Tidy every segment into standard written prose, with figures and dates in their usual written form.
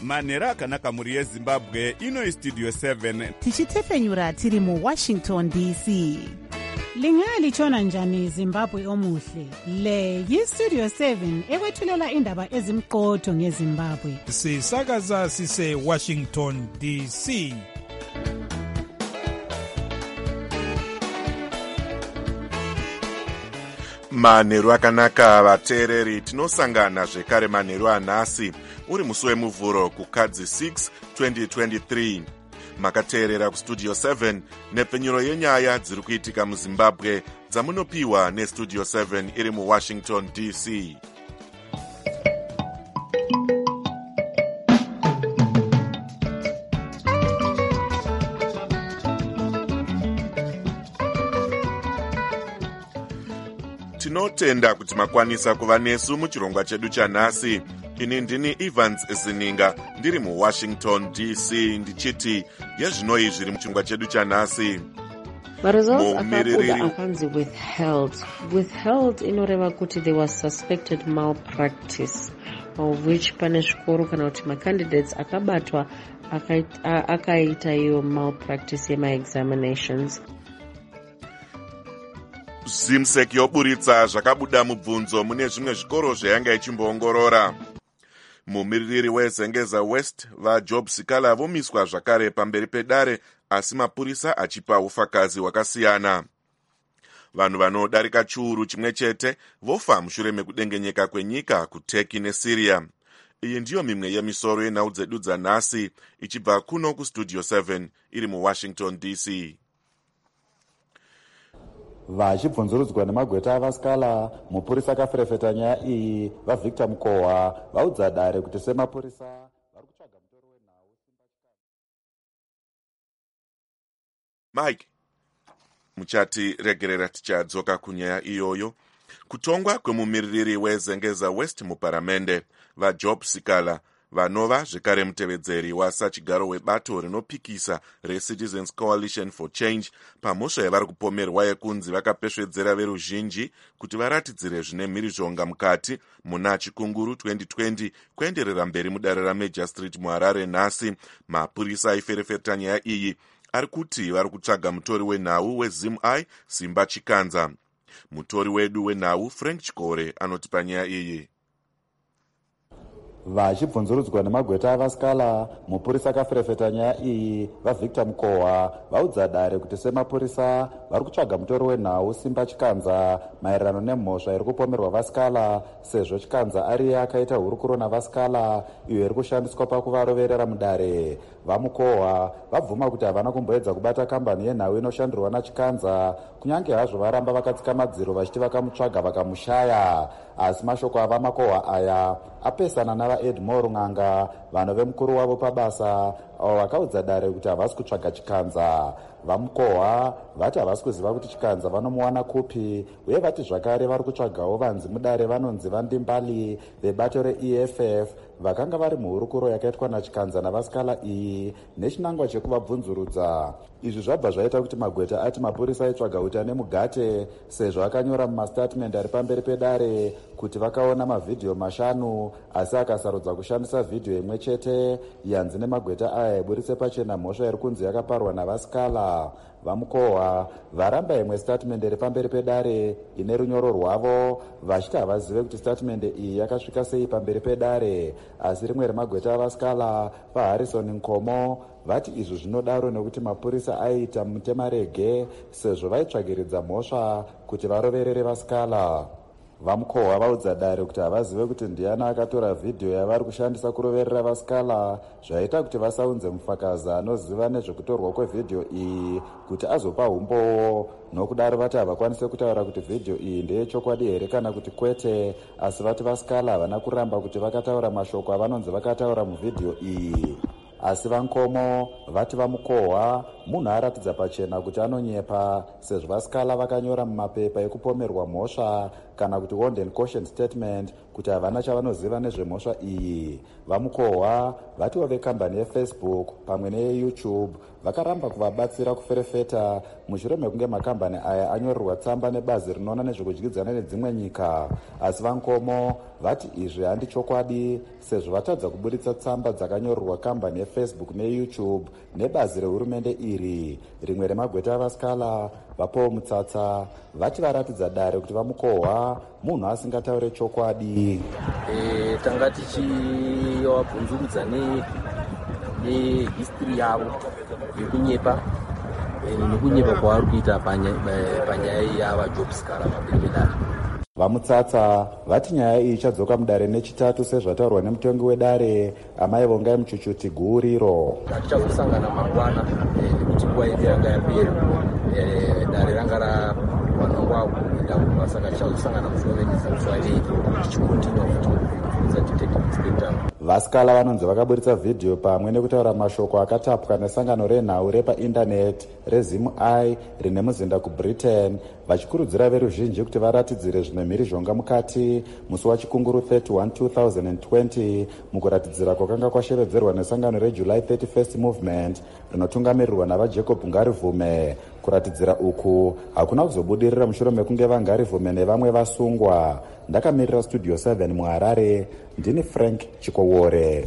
manhero akanaka mhuri yezimbabwe. Ino istudio 7 tichitefenyura tiri muwashington dc. Lingalitshona njani Zimbabwe omuhle? Le yistudio 7 ekwethulela indaba ezimqotho ngeZimbabwe. Sisakaza sise Washington DC. Manheru akanaka vateereri, tinosangana zvekare manheru anhasi uri musi wemuvhuro kukadzi 6 2023. Makateerera kustudio 7 nepfenyuro yenyaya dziri kuitika muZimbabwe dzamunopiwa nestudio 7 iri muWashington DC. Tinotenda kuti makwanisa kuva nesu muchirongwa chedu chanhasi. Ini ndini Evans Zininga ndiri muWashington DC ndichiti yezvinoi zviri muchirongwa chedu chanhasi. Results akanzi withheld inoreva kuti there was suspected malpractice, of which pane zvikoro kana kuti macandidates akabatwa akaita iyo malpractice yema-examinations. Zimsek yoburitsa zvakabuda mubvunzo mune zvimwe zvikoro zvayanga ichimboongorora. Mumiririri weZengeza West vaJob Sikala vomiswa zvakare pamberi pedare, asi mapurisa achipa ufakazi hwakasiyana. Vanhu vanodarika chiuru chimwe chete vofa mushure mekudengenyeka kwenyika kuTurkey neSyria. Iyi ndiyo mimwe yemisoro yenhau dzedu dzanhasi ichibva kuno kustudio 7 iri muWashington DC. Vachibvunzurudzwa nemagweta avasikala, mupurisa akaferefeta nyaya iyi vaVictor Mukohwa vaudza dare kuti semapurisa vari kutsvaga mutoro wenhau. Mike muchati regerera tichadzoka kunyaya iyoyo. Kutongwa kwemumiririri weZengeza West muparamende vaJob Sikala vanova zvekare mutevedzeri wasachigaro webato rinopikisa reCitizens Coalition for Change pamhosva yavari kupomerwa yekunzi vakapesvedzera veruzhinji kuti varatidzire zvine mhirizhonga mukati muna chikunguru 2020 kuenderera mberi mudare raMajor Street muHarare. Nhasi mapurisa aiferefeta nyaya iyi ari kuti vari kutsvaga mutori wenhau weZim-I Simba Chikanza. Mutori wedu wenhau Frank Chikore anoti panyaya iyi. Vachibvunzurudzwa nemagweta avasikala, mupurisa akaferefeta nyaya iyi vaVictor Mukohwa vaudza dare kuti semapurisa vari kutsvaga mutori wenhau Simba Chikanza maererano nemhosva iri kupomerwa vasikala, sezvo Chikanza ariye akaita hurukuro navasikala iyo iri kushandiswa pakuvaroverera mudare. VaMukohwa vabvuma kuti havana kumboedza kubata kambani yenhau inoshandirwa naChikanza, kunyange hazvo varamba vakatsika madziro vachiti vakamutsvaga vakamushaya. Asi mashoko avaMukohwa aya apesana navaEdmore Ng'anga, vanove mukuru wavo pabasa, avo vakaudza dare kuti havasi kutsvaga Chikanza. VaMukohwa vati havasi kuziva kuti Chikanza vanomuwana kupi, uye vati zvakare vari kutsvagawo vanzi mudare vanonzi vaNdimbali vebato reEFF vakanga vari muhurukuro yakaitwa naChikanza navasikala iyi nechinangwa chekuvabvunzurudza. Izvi zvabva zvaita kuti magweta ati mapurisa aitsvaga uta nemugate, sezvo akanyora mumastatimende ari pamberi pedare kuti vakaona mavhidhiyo 5 asi akasarudza kushandisa vhidhiyo imwe chete. Yanzi nemagweta aya iburitse pachena mhosva iri kunzi yakaparwa navasikala. VaMukohwa varamba imwe statimende iri pamberi pedare ine runyoro rwavo, vachiti havazive kuti statimende iyi yakasvika sei pamberi pedare. Asi rimwe remagweta avasikala paHarrison Nkomo vati izvi zvinodaro nekuti mapurisa aiita mutemarege, sezvo vaitsvagiridza mhosva kuti varoverere vasikala. VaMukohwa vaudza dare kuti havazive kuti ndiani akatora vhidhiyo yavari kushandisa kuroverera vasikala, zvaita kuti vasaunze mufakazi anoziva nezvekutorwa kwevhidhiyo iyi kuti azopa umbowo. Nokudaro vati havakwanise kutaura kuti vhidhiyo iyi ndeyechokwadi here kana kuti kwete, asi vati vasikala havana kuramba kuti vakataura mashoko avanonzi vakataura muvhidhiyo iyi. Asi vaNkomo vati VaMukohwa munhu aratidza pachena kuti anonyepa sezvo vasikala vakanyora mumapepa ekupomerwa mhosva kana kuti warned and caution statement kuti havana chavanoziva nezvemhosva iyi. Vamukohwa vatiwo vekambani yefacebook pamwe neyeyoutube vakaramba kuvabatsira kuferefeta mushure mekunge makambani aya anyorerwa tsamba nebazi rinoona nezvekudyidzana nedzimwe nyika. Asi vankomo vati izvi handi chokwadi sezvo vatadza kuburitsa tsamba dzakanyorerwa kambani yefacebook neyoutube nebazi rehurumende iri. Rimwe remagweta avasikala vapowo mutsatsa vati varatidza dare kuti vamukohwa munhu asingataure chokwadi. Tanga tichivabvunzurudza nehistory yavo yekunyepa nekunyepa kwavari kuita panyaya yavajobsikala mabembedari. Vamutsatsa vati nyaya iyi ichadzoka mudare nechitatu sezvataurwa nemutongi wedare amai Vongai Muchuchuti guuriro. Tichazosangana mangwana nekuti nguva yedu yanga yapera, dare ranga rawanongwa kuenda saka tichazosangana musi tichikontinua futi detective inspector. Vasikala vanonzi vakaburitsa vhidhiyo pamwe nekutaura mashoko akatapwa nesangano renhau repaindaneti reZim Eye rine muzinda kuBritain vachikurudzira veruzhinji kuti varatidzire zvimwe mhirizhonga mukati musi wachikunguru 31 2020 mukuratidzira kwakanga kwashevedzerwa nesangano reJuly 31st Movement rinotungamirirwa navaJacob Ngarivume. Kuratidzira uku hakuna kuzobudirira mushure mekunge vaNgarivume nevamwe vasungwa. Ndakamirira Studio 7 muHarare, ndini Frank Chikowore.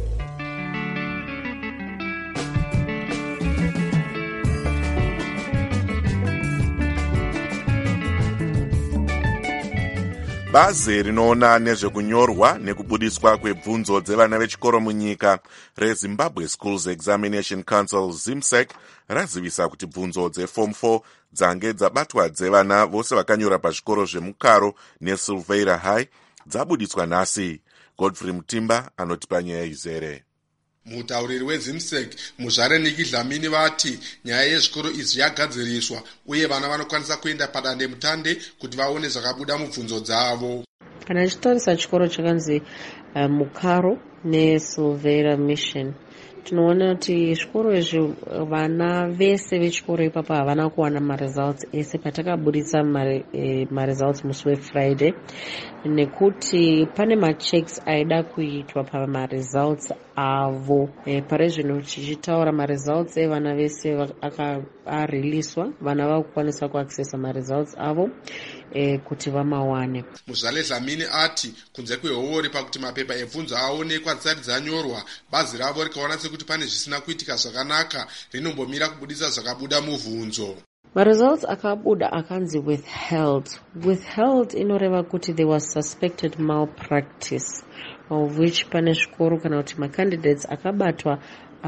Bazi rinoona nezvekunyorwa nekubudiswa kwebvunzo dzevana vechikoro munyika reZimbabwe Schools Examination Council ZIMSEC razivisa kuti bvunzo dzeform 4 dzange dzabatwa dzevana vose vakanyora pazvikoro zvemukaro neSilveira High dzabudiswa nhasi. Godfrey Mutimba anotipa nyaya izere. Mutauriri weZIMSEC Muzvare Niki Dlamini vati nyaya yezvikoro izvi yagadziriswa uye vana vanokwanisa kuenda padande mutande kuti vaone zvakabuda mubvunzo dzavo. Kana tichitarisa chikoro chakanzi Mukaro neSilveira Mission, tinoona kuti zvikoro izvi vana vese vechikoro ipapa havana kuwana maresults ese patakabudisa maresults musi weFriday, nekuti pane machecks aida kuitwa pamaresults avo. Pari zvino tichitaura maresults evana vese ariliswa, vana vakukwanisa kuaccessa maresults avo kuti vamawane. Muzvale Dlamini ati kunze kwehori pakuti mapepa ebvunzo aonekwa dzisati dzanyorwa, bazi ravo rikaona sekuti pane zvisina kuitika zvakanaka rinombomira kubudisa zvakabuda mubvunzo. Maresults akabuda akanzi withheld inoreva kuti there was suspected malpractice, of which pane zvikoro kana kuti macandidates akabatwa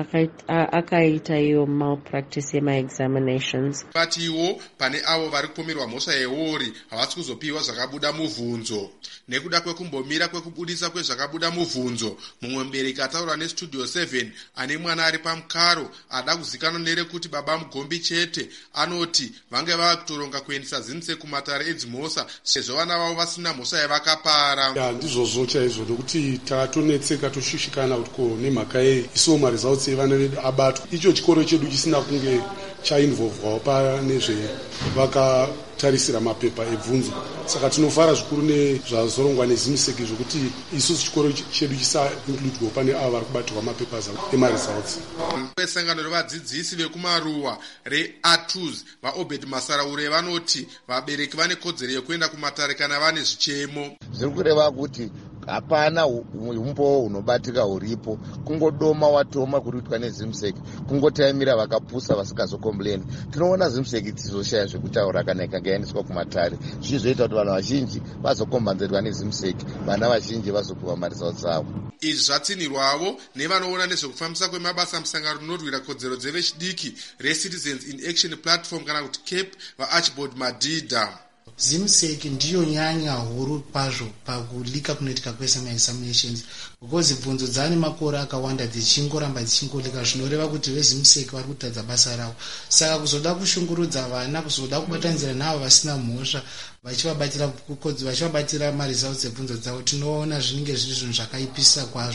akaita iyo malpractice yemaexaminations. Patiwo pane avo vari kupomerwa mhosva yehori havasi kuzopiwa zvakabuda mubvunzo. Nekuda kwekumbomira kwekubudisa kwezvakabuda mubvunzo, mumwe mubereki ataura neStudio 7 ane mwana ari pamukaro ada kuzikanwa nerekuti baba mugombi chete anoti vange vava kutoronga kuendesa ZIMSEC kumatare edzimhosva sezvo vana vavo vasina mhosva yavakapara. Ndizvozvo chaizvo nokuti tatonetseka toshushikana kuti ko nemhaka yeisuwo maresults evana vedu abatwa. Icho chikoro chedu chisina kunge chainvolvwawo pane zvevakatarisira mapepa ebvunzo. Saka tinofara zvikuru nezvazorongwa neZIMSEC zvokuti isusu chikoro chedu chisa-includwawo pane avo vari kubatirwa mapepa emaresults. Sangano revadzidzisi vekumaruwa reATUS vaObed Masaraure vanoti vabereki vane kodzero yekuenda kumatare kana vane zvichemo. Zviri kureva kuti hapana umbowo hunobatika huripo, kungodoma watoma kuruitwa neZIMSEC, kungotaimira vakapusa vasikazokomplaini. Tinoona ZIMSEC tizoshaya zvekutaura kana ikanga yaendeswa kumatare, zvizoita kuti vanhu vazhinji vazokombanzerwa neZIMSEC, vana vazhinji vazopiwa maresults avo. Izvi zvatsinirwavo nevanoona nezvekufambisa kwemabasa musangano rinorwira kodzero dzevechidiki reCitizens in Action Platform kana kuti CAPE vaArchibald Madhidha. ZIMSEC ndiyo nyanya huru kwazvo pakulika kunoitika kwesemaexaminations, because bvunzo dzane makore akawanda dzichingoramba dzichingolika, zvinoreva kuti veZIMSEC vari kutadza basa ravo. Saka kuzoda kushungurudza vana, kuzoda kubatanizira navo vasina mhosva vachivabatira maresults ebvunzo dzavo, tinoona zvinenge zviri zvinhu zvakaipisa kwazvo.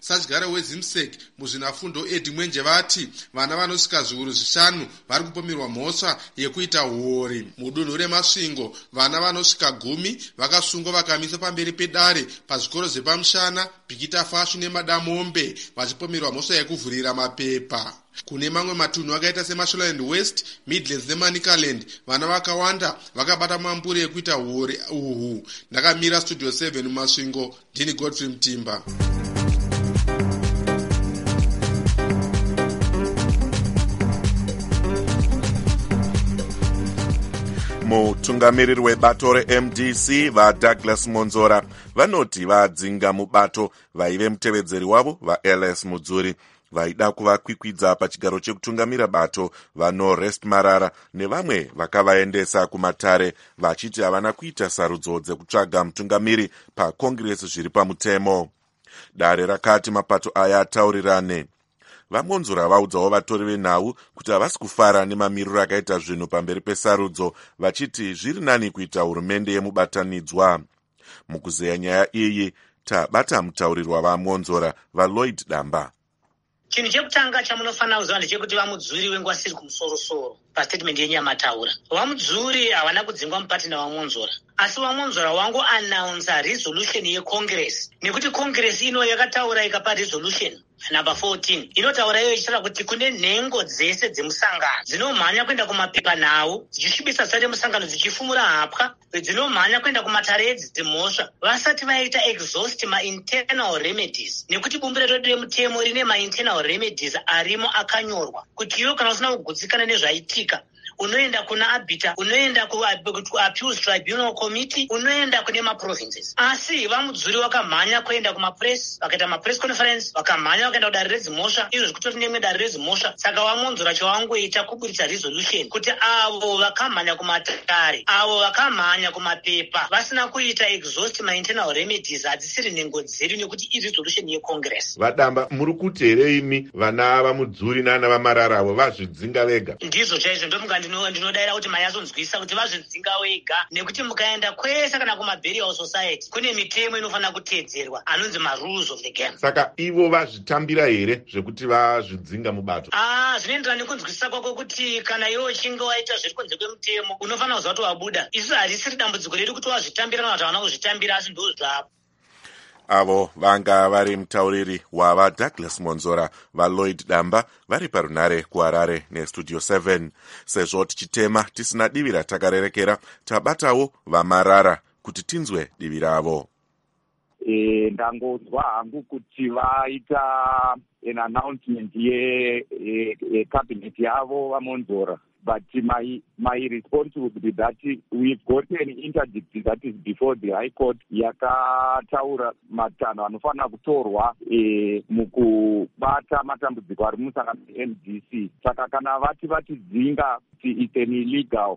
sadyara wezimsek muzvinafundo edi mwenje vati vana vanosvika zviuru 5 vari kupomerwa mhosva yekuita huori. Mudunhu remasvingo vana vanosvika 10 vakasungwa vakamiswa pamberi pedare pazvikoro zvepamushana, bhikita fashu nemadamombe vachipomerwa mhosva yekuvhurira mapepa. Kune mamwe matunhu akaita seMashonaland West, Midlands neManicaland vana vakawanda vakabata mambure ekuita huori uhu. Ndakamira Studio 7 mumasvingo, ndini Godfrey Mtimba. Mutungamiriri webato reMDC vaDouglas Monzora vanoti vadzinga mubato vaive mutevedzeri wavo vaLS Mudzuri vaida kuvakwikwidza pachigaro chekutungamira bato vaNorest Marara nevamwe vakavaendesa kumatare vachiti havana kuita sarudzo dzekutsvaga mutungamiri pakongiresi zviri pamutemo. Dare rakati mapato aya ataurirane. VaMonzora vaudzawo vatori venhau kuti havasi kufara nemamiriro akaita zvinhu pamberi pesarudzo, vachiti zviri nani kuita hurumende yemubatanidzwa. Mukuzeya nyaya iyi tabata mutauriri wavaMonzora vaLloyd Damba. Chinhu chekutanga chamunofanira kuziva ndechekuti vamudzuri wenguva siri kumusoro-soro pastatement yenyamataura. Vamudzuri havana kudzingwa mupatina vaMonzora, asi vaMonzora wangu announce resolution yeCongress, nekuti Congress ino yakataura ikapa resolution number 14 inotaura iyo ichitaura kuti kune nhengo dzese dzemusangano dzinomhanya kuenda kumapepa nhau dzichisvibisa zita remusangano dzichifumura hapwa, dzinomhanya kuenda kumatare edzimhosva vasati vaita exhaust ma-internal remedies, nekuti bumbiro redu remutemo rine ma-internal remedies arimo akanyorwa kuti iwe kana usina kugutsikana nezvaitika unoenda kuna arbiter, unoenda kuappeals tribunal committee, unoenda kune maprovinces. Asi vamudzuri wakamhanya kuenda kumapress, vakaita mapress conference, vakamhanya vakaenda kudare redzimhosva, izvo zvikutori nemwe dare redzimhosva. Saka vaMonzora chavangoita kuburitsa resolution kuti avo vakamhanya kumatare, avo vakamhanya kumapepa vasina kuita exhaust ma-internal remedies hadzisiri nhengo dzedu, nekuti iresolution yeCongress. Vadamba, muri kuti here imi vana vamudzuri nana vamarara avo vazvidzinga vega? Ndizvo chaizvo ndomunga ndinodaira kuti mayazonzwisa kuti vazvidzinga wega, nekuti mukaenda kwese kana kumaburial society kune mitemo inofanira kuteedzerwa anonzi ma-rules of the game. Saka ivo vazvitambira here zvekuti vazvidzinga mubato? Zvinoenderana nekunzwisisa kwako kuti kana iwe uchinge waita zviri kunze kwemutemo unofanira kuziva kuti wabuda. Isu harisiri dambudziko redu kuti wazvitambira kana kuti havana kuzvitambira, asi ndo zvavo. Avo vanga vari mutauriri wavaDouglas Monzora vaLloyd Damba vari parunare kuHarare neStudio 7. Sezvo tichitema tisina divi ratakarerekera, tabatawo vaMarara kuti tinzwe divi ravo. Ndangonzwa hangu kuti vaita an announcement yecabinet yavo vaMonzora. But my response would be that we've got an interdict that is before the High Court yakataura matanho anofanira kutorwa mukubata matambudziko ari mumusangano MDC. Saka kana vatidzinga it's an illegal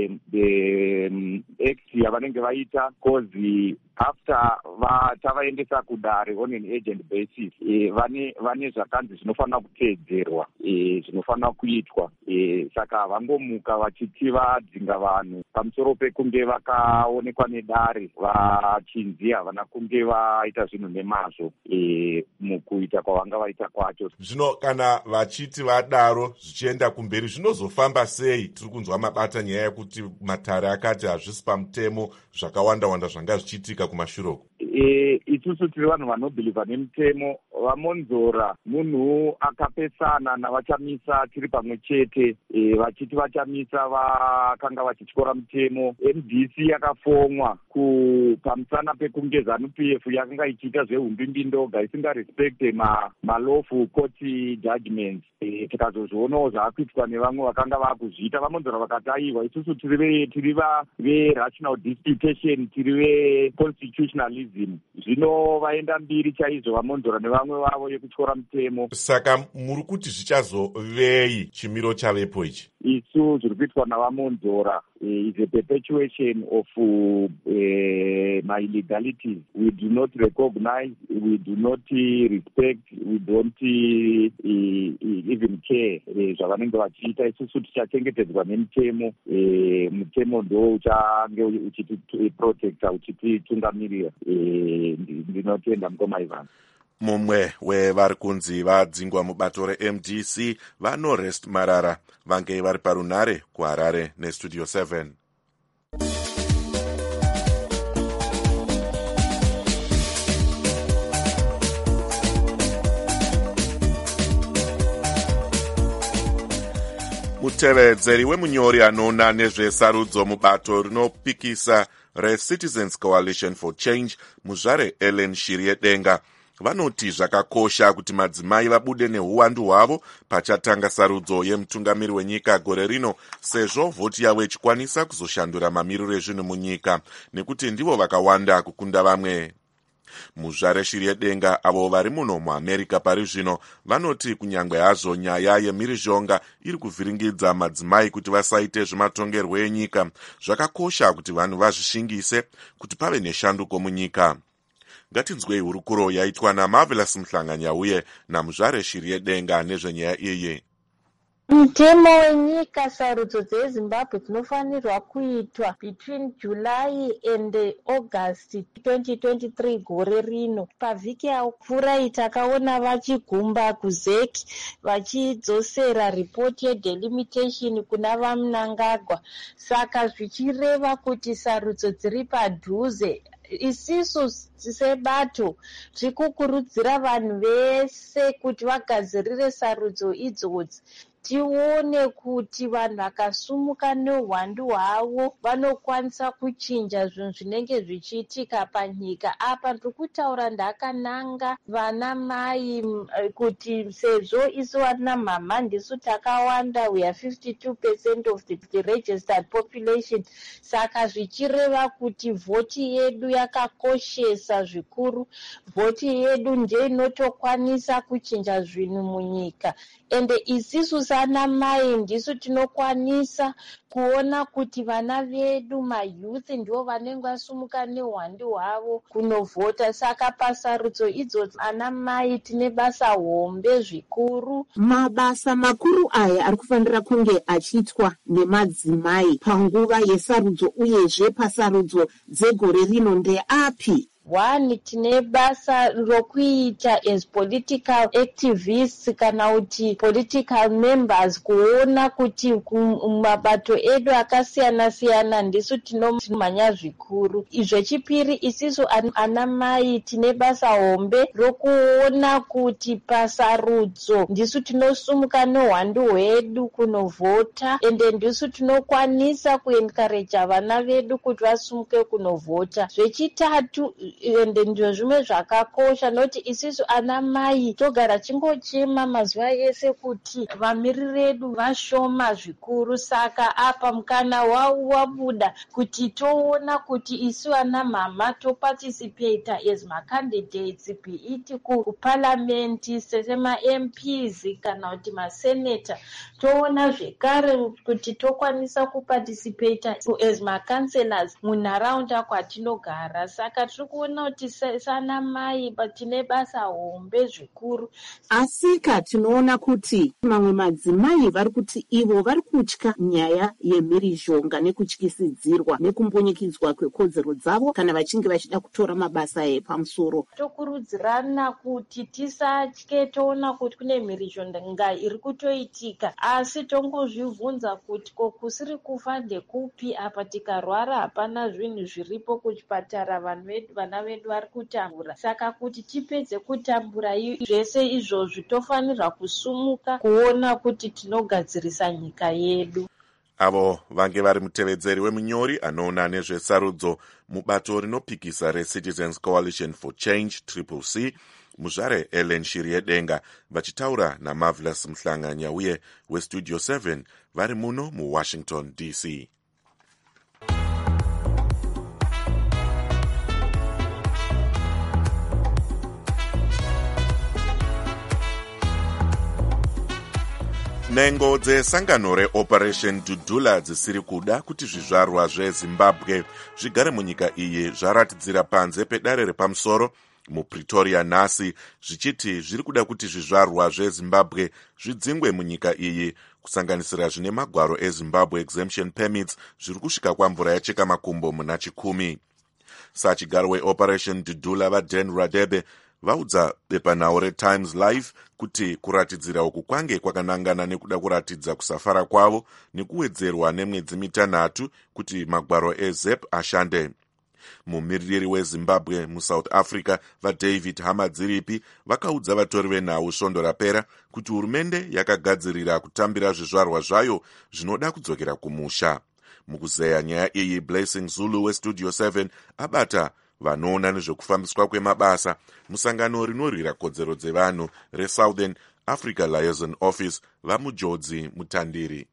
act yavanenge vaita, cause after tavaendesa kudare on an agent basis vane zvakanzi zvinofanira kuteedzerwa, zvinofanira kuitwa. Saka vangomuka vachiti vadzinga vanhu pamusoro pekunge vakaonekwa nedare vachinzi havana kunge vaita zvinhu nemazvo mukuita kwavanga vaita kwacho. Zvino kana vachiti vadaro zvichienda kumberi zvinozofamba sei? Tiri kunzwa mabata nyaya yekuti matare akati hazvisi pamutemo, zvakawanda-wanda zvanga zvichiitika kumashuroko. Isusu tiri vanhu vanobhilivha nemutemo. VaMonzora munhu akapesana navachamisa tiri pamwe chete, vachiti vachamisa vakanga vachityora mutemo. MDC yakafomwa pamusana pekunge ZANU-PF yakanga ichiita zvehumbimbindi ndoga isingarespecte malawful court judgments. Tikazozvionawo zvaakuitwa nevamwe vakanga vaakuzviita. VaMonzora vakati aiwa, isusu tiri ve-rational disputation, tiri ve-constitutionalism. Zvino vaenda mbiri chaizvo VaMonzora nevamwe vavo yekutyora mutemo. Saka muri kuti zvichazovei chimiro chavepo ichi? Isu zviri kuitwa navaMonzora is a perpetuation of my illegalities. We do not recognize, we do not respect, we don't even care zvavanenge vachiita. Isusu tichachengetedzwa nemutemo. Mutemo ndo uchange uchitiprotecta, uchititungamirira. Ndinotenda mukoma Ivan. mumwe wevari kunzi vadzingwa mubato remdc vanorest marara vange vari parunhare kuharare nestudio 7. mutevedzeri wemunyori anoona nezvesarudzo mubato rinopikisa reCitizens Coalition for Change muzvare Ellen Shiriedenga vanoti zvakakosha kuti madzimai vabude neuwandu hwavo pachatanga sarudzo yemutungamiri wenyika gore rino, sezvo vhoti yavo ichikwanisa kuzoshandura mamiriro ezvinhu munyika nekuti ndivo vakawanda kukunda vamwe. muzvare Shiriedenga avo vari muno muamerica pari zvino vanoti kunyange hazvo nyaya yemhirizhonga iri kuvhiringidza madzimai kuti vasaite zvematongerwo enyika, zvakakosha kuti vanhu vazvishingise kuti pave neshanduko munyika. ngatinzwei hurukuro yaitwa naMarvelous Mhlanganyauye namuzvare Shiriedenga nezvenyaya iyi. Mutemo wenyika sarudzo dzeZimbabwe dzinofanirwa kuitwa between July and August 2023 gore rino. Pavhiki yapfuura takaona vachigumba kuZEC vachidzosera ripoti yedelimitation kuna vaMnangagwa, saka zvichireva kuti sarudzo dziri padhuze. Isisu sebato tikukurudzira vanhu vese kuti vagadzirire sarudzo idzodzi. Tione kuti vanhu vakasumuka neuwandu hwavo vanokwanisa kuchinja zvinhu zvinenge zvichiitika panyika. Apa ndiri kutaura ndakananga vana mai kuti sezvo isu vana mama ndisu takawanda, we are 52% of the registered population, saka zvichireva kuti vhoti yedu yakakoshesa zvikuru. Vhoti yedu ndiyo inotokwanisa kuchinja zvinhu munyika, ende isisu sana mai ndisu tinokwanisa kuona kuti vana vedu mayouth ndivo vanenge vasumuka neuwandu hwavo kunovhota. Saka pasarudzo idzodzi ana mai tine basa hombe zvikuru. Mabasa makuru aya ari kufanira kunge achiitwa nemadzimai panguva yesarudzo uyezve pasarudzo dzegore rino ndeapi? One, tine basa rokuita as political activists kana kuti political members, kuona kuti mabato edu akasiyana siyana ndisu tinomanya zvikuru. Zvechipiri, isisu ana mai tine basa hombe rokuona kuti pasarudzo ndisu tinosumuka neuwandu hwedu kunovhota, ende ndisu tinokwanisa kuencourage vana vedu kuti vasumuke kunovhota. Zvechitatu, ende ndizvo zvimwe zvakakosha, noti isisu ana mai togara chingochema mazuva ese kuti vamiriri vedu vashoma zvikuru. Saka apa mukana wabuda kuti toona kuti isu ana mama toparticipate as macandidates, beiti kuparliament sema MPs kana kuti masenator. Toona zvekare kuti tokwanisa kuparticipate as macancelors munharaunda kwatinogara. Saka tiri kuona kuti sana mai tine basa hombe zvikuru. Asika tinoona kuti mamwe madzimai vari kuti ivo vari kutya nyaya yemhirizhonga nekutyisidzirwa nekumbunyikidzwa kwekodzero dzavo kana vachinge vachida kutora mabasa epamusoro. Tokurudzirana kuti tisatye toona kuti kune mhirizhonga iri kutoitika, asi tongozvibvunza kuti kusiri kufa ndekupi. Apa tikarwara hapana zvinhu zviripo kuchipatara, vana vedu vari kutambura. Saka kuti tipedze kutambura zvese izvozvi tofanirwa kusumuka kuona kuti tinogadzirisa nyika yedu. Avo vange vari mutevedzeri wemunyori anoona nezvesarudzo mubato rinopikisa reCitizens Coalition for Change CCC muzvare Ellen Shiriedenga vachitaura naMarvelous Mhlanganyauye westudio 7 vari muno muWashington DC. Nhengo dzesangano reOperation Dudula dzisiri kuda kuti zvizvarwa zveZimbabwe zvigare munyika iyi zvaratidzira panze pedare repamusoro muPretoria nhasi, zvichiti zviri kuda kuti zvizvarwa zveZimbabwe zvidzingwe munyika iyi, kusanganisira zvine magwaro eZimbabwe exemption permits zviri kusvika kwamvura yacheka makumbo muna 10. Sachigaro weOperation Dudula vaDan Radebe vaudza bepanhau reTimes Live kuti kuratidzira uku kwange kwakanangana nekuda kuratidza kusafara kwavo nekuwedzerwa nemwedzi mitanhatu kuti magwaro eZEP ashande. Mumiririri weZimbabwe muSouth Africa vaDavid Hamadziripi vakaudza vatori venhau svondo rapera kuti hurumende yakagadzirira kutambira zvizvarwa zvayo zvinoda kudzokera kumusha. Mukuzeya nyaya iyi, Blessing Zulu weStudio 7 abata vanoona nezvekufambiswa kwemabasa musangano rinorwira kodzero dzevanhu reSouthern Africa Liaison Office vamujodzi mutandiri.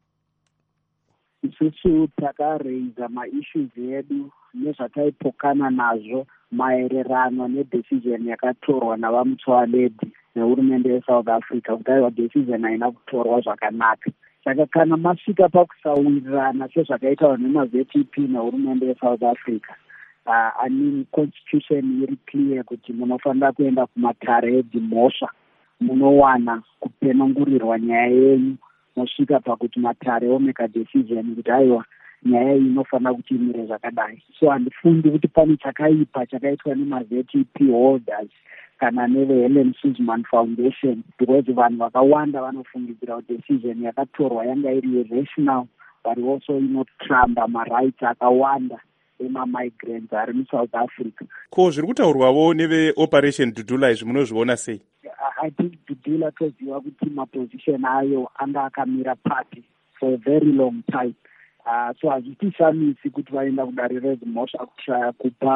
Isusu takareiza maissues edu nezvataipokana nazvo maererano nedecision yakatorwa navamutswaledi nehurumende yeSouth Africa kuti aiwa decision haina kutorwa zvakanaka. Saka kana masvika pakusawirirana sezvakaitawa nemaZEP nehurumende yeSouth Africa, constitution iri clear kuti munofanira kuenda kumatare edzimhosva munowana kupenengurirwa nyaya yenyu mosvika pakuti matare omeka decision kuti aiwa nyaya iyi inofanira kuti imire zvakadai. So handifundi kuti pane chakaipa chakaitwa nemaZEP holders kana neveHelen Suzman Foundation, because vanhu vakawanda vanofungidzira kuti decision yakatorwa yanga iri rational but also inotramba marights akawanda ema-migrants ari muSouth Africa. Ko zviri kutaurwawo neveOperation Dudula izvi munozviona sei? I think Dudula toziva kuti maposition ayo anga akamira party for a very long time. So hazvitishamisi kuti vaenda kudarira dzimhosva kushaya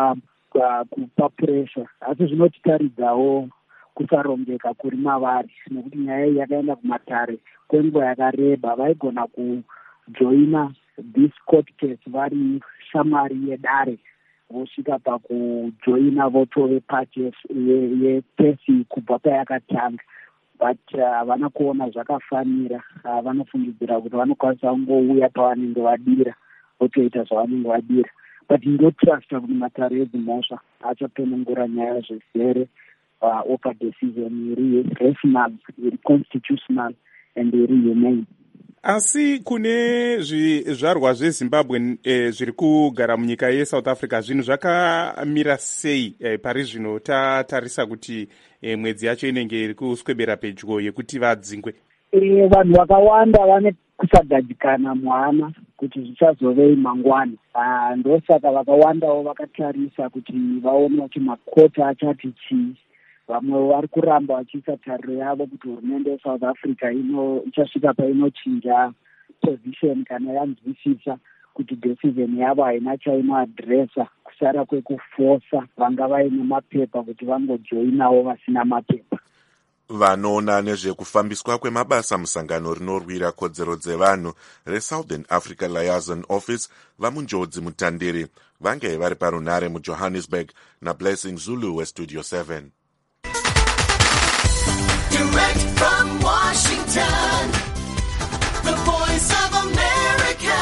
kupa pressure. Asi zvinotitaridzawo kusarongeka kuri mavari nekuti nyaya iyi yakaenda kumatare kwenguva yakareba. Vaigona kujoina this court case vari shamari yedare vosvika pakujoina votove pati yekesi kubva payakatanga, but havana kuona zvakafanira. Vanofungidzira kuti vanokwanisa kungouya pavanenge vadira votoita zvavanenge vadira, but ndotrusta kuti matare edzimhosva achapenengura nyaya zvizere opa decision iri rational, iri constitutional and iri humane. Asi kune zvizvarwa zveZimbabwe zviri kugara munyika yeSouth Africa, zvinhu zvakamira sei pari zvino tatarisa kuti mwedzi yacho inenge iri kuswebera pedyo yekuti vadzingwe? Vanhu vakawanda vane kusagadzikana muhana kuti zvichazovei mangwana. Ndosaka vakawandawo vakatarisa kuti vaone kuti makota achati chii. Vamwe vari kuramba vachiisa tariro yavo kuti hurumende yeSouth Africa ichasvika painochinja position kana yanzwisisa kuti decision yavo haina chainoadresa, kusara kwekufosa vanga vaine mapepa kuti vangojoinawo vasina mapepa. Vanoona nezvekufambiswa kwemabasa musangano rinorwira kodzero dzevanhu reSouthern Africa Liaison Office vamunjodzi mutandiri vange vari parunhare muJohannesburg naBlessing Zulu weStudio 7. Direct from Washington, the voice of America,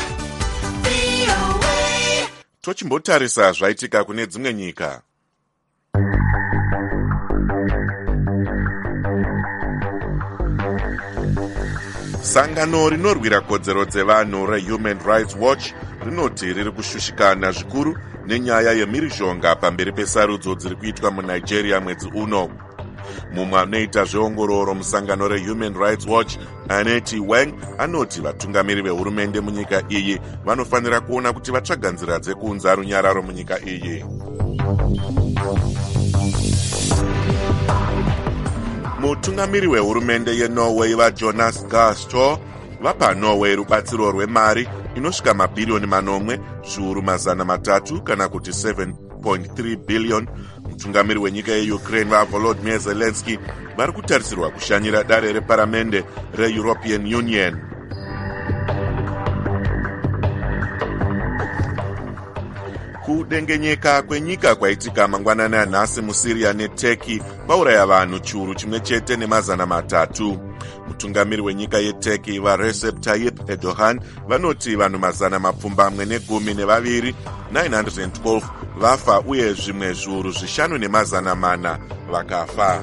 VOA. Tochimbotarisa zvaitika kune dzimwe nyika. Sangano rinorwira kodzero dzevanhu reHuman Rights Watch rinoti riri kushushikana zvikuru nenyaya yemhirizhonga pamberi pesarudzo dziri kuitwa muNigeria mwedzi uno. Mumwe anoita zveongororo musangano reHuman Rights Watch, Aneti Wang, anoti vatungamiri vehurumende munyika iyi vanofanira kuona kuti vatsvaga nzira dzekuunza runyararo munyika iyi. Mutungamiri wehurumende yeNorway vaJonas Gahr Store vapa Norway rubatsiro rwemari inosvika mabhirioni manomwe zviuru mazana matatu kana kuti 7.3 billion. Mutungamiri wenyika yeUkraine vaVolodymyr Zelensky vari kutarisirwa kushanyira dare reparamende reEuropean Union. Kudengenyeka kwenyika kwaitika mangwanani anhasi muSyria neTurkey kwauraya vanhu chiuru chimwe chete nemazana matatu. Mutungamiri wenyika yeTurkey vaRecep Tayyip Erdogan vanoti vanhu mazana mapfumbamwe negumi nevaviri 912 vafa uye zvimwe zviuru zvishanu nemazana mana vakafa.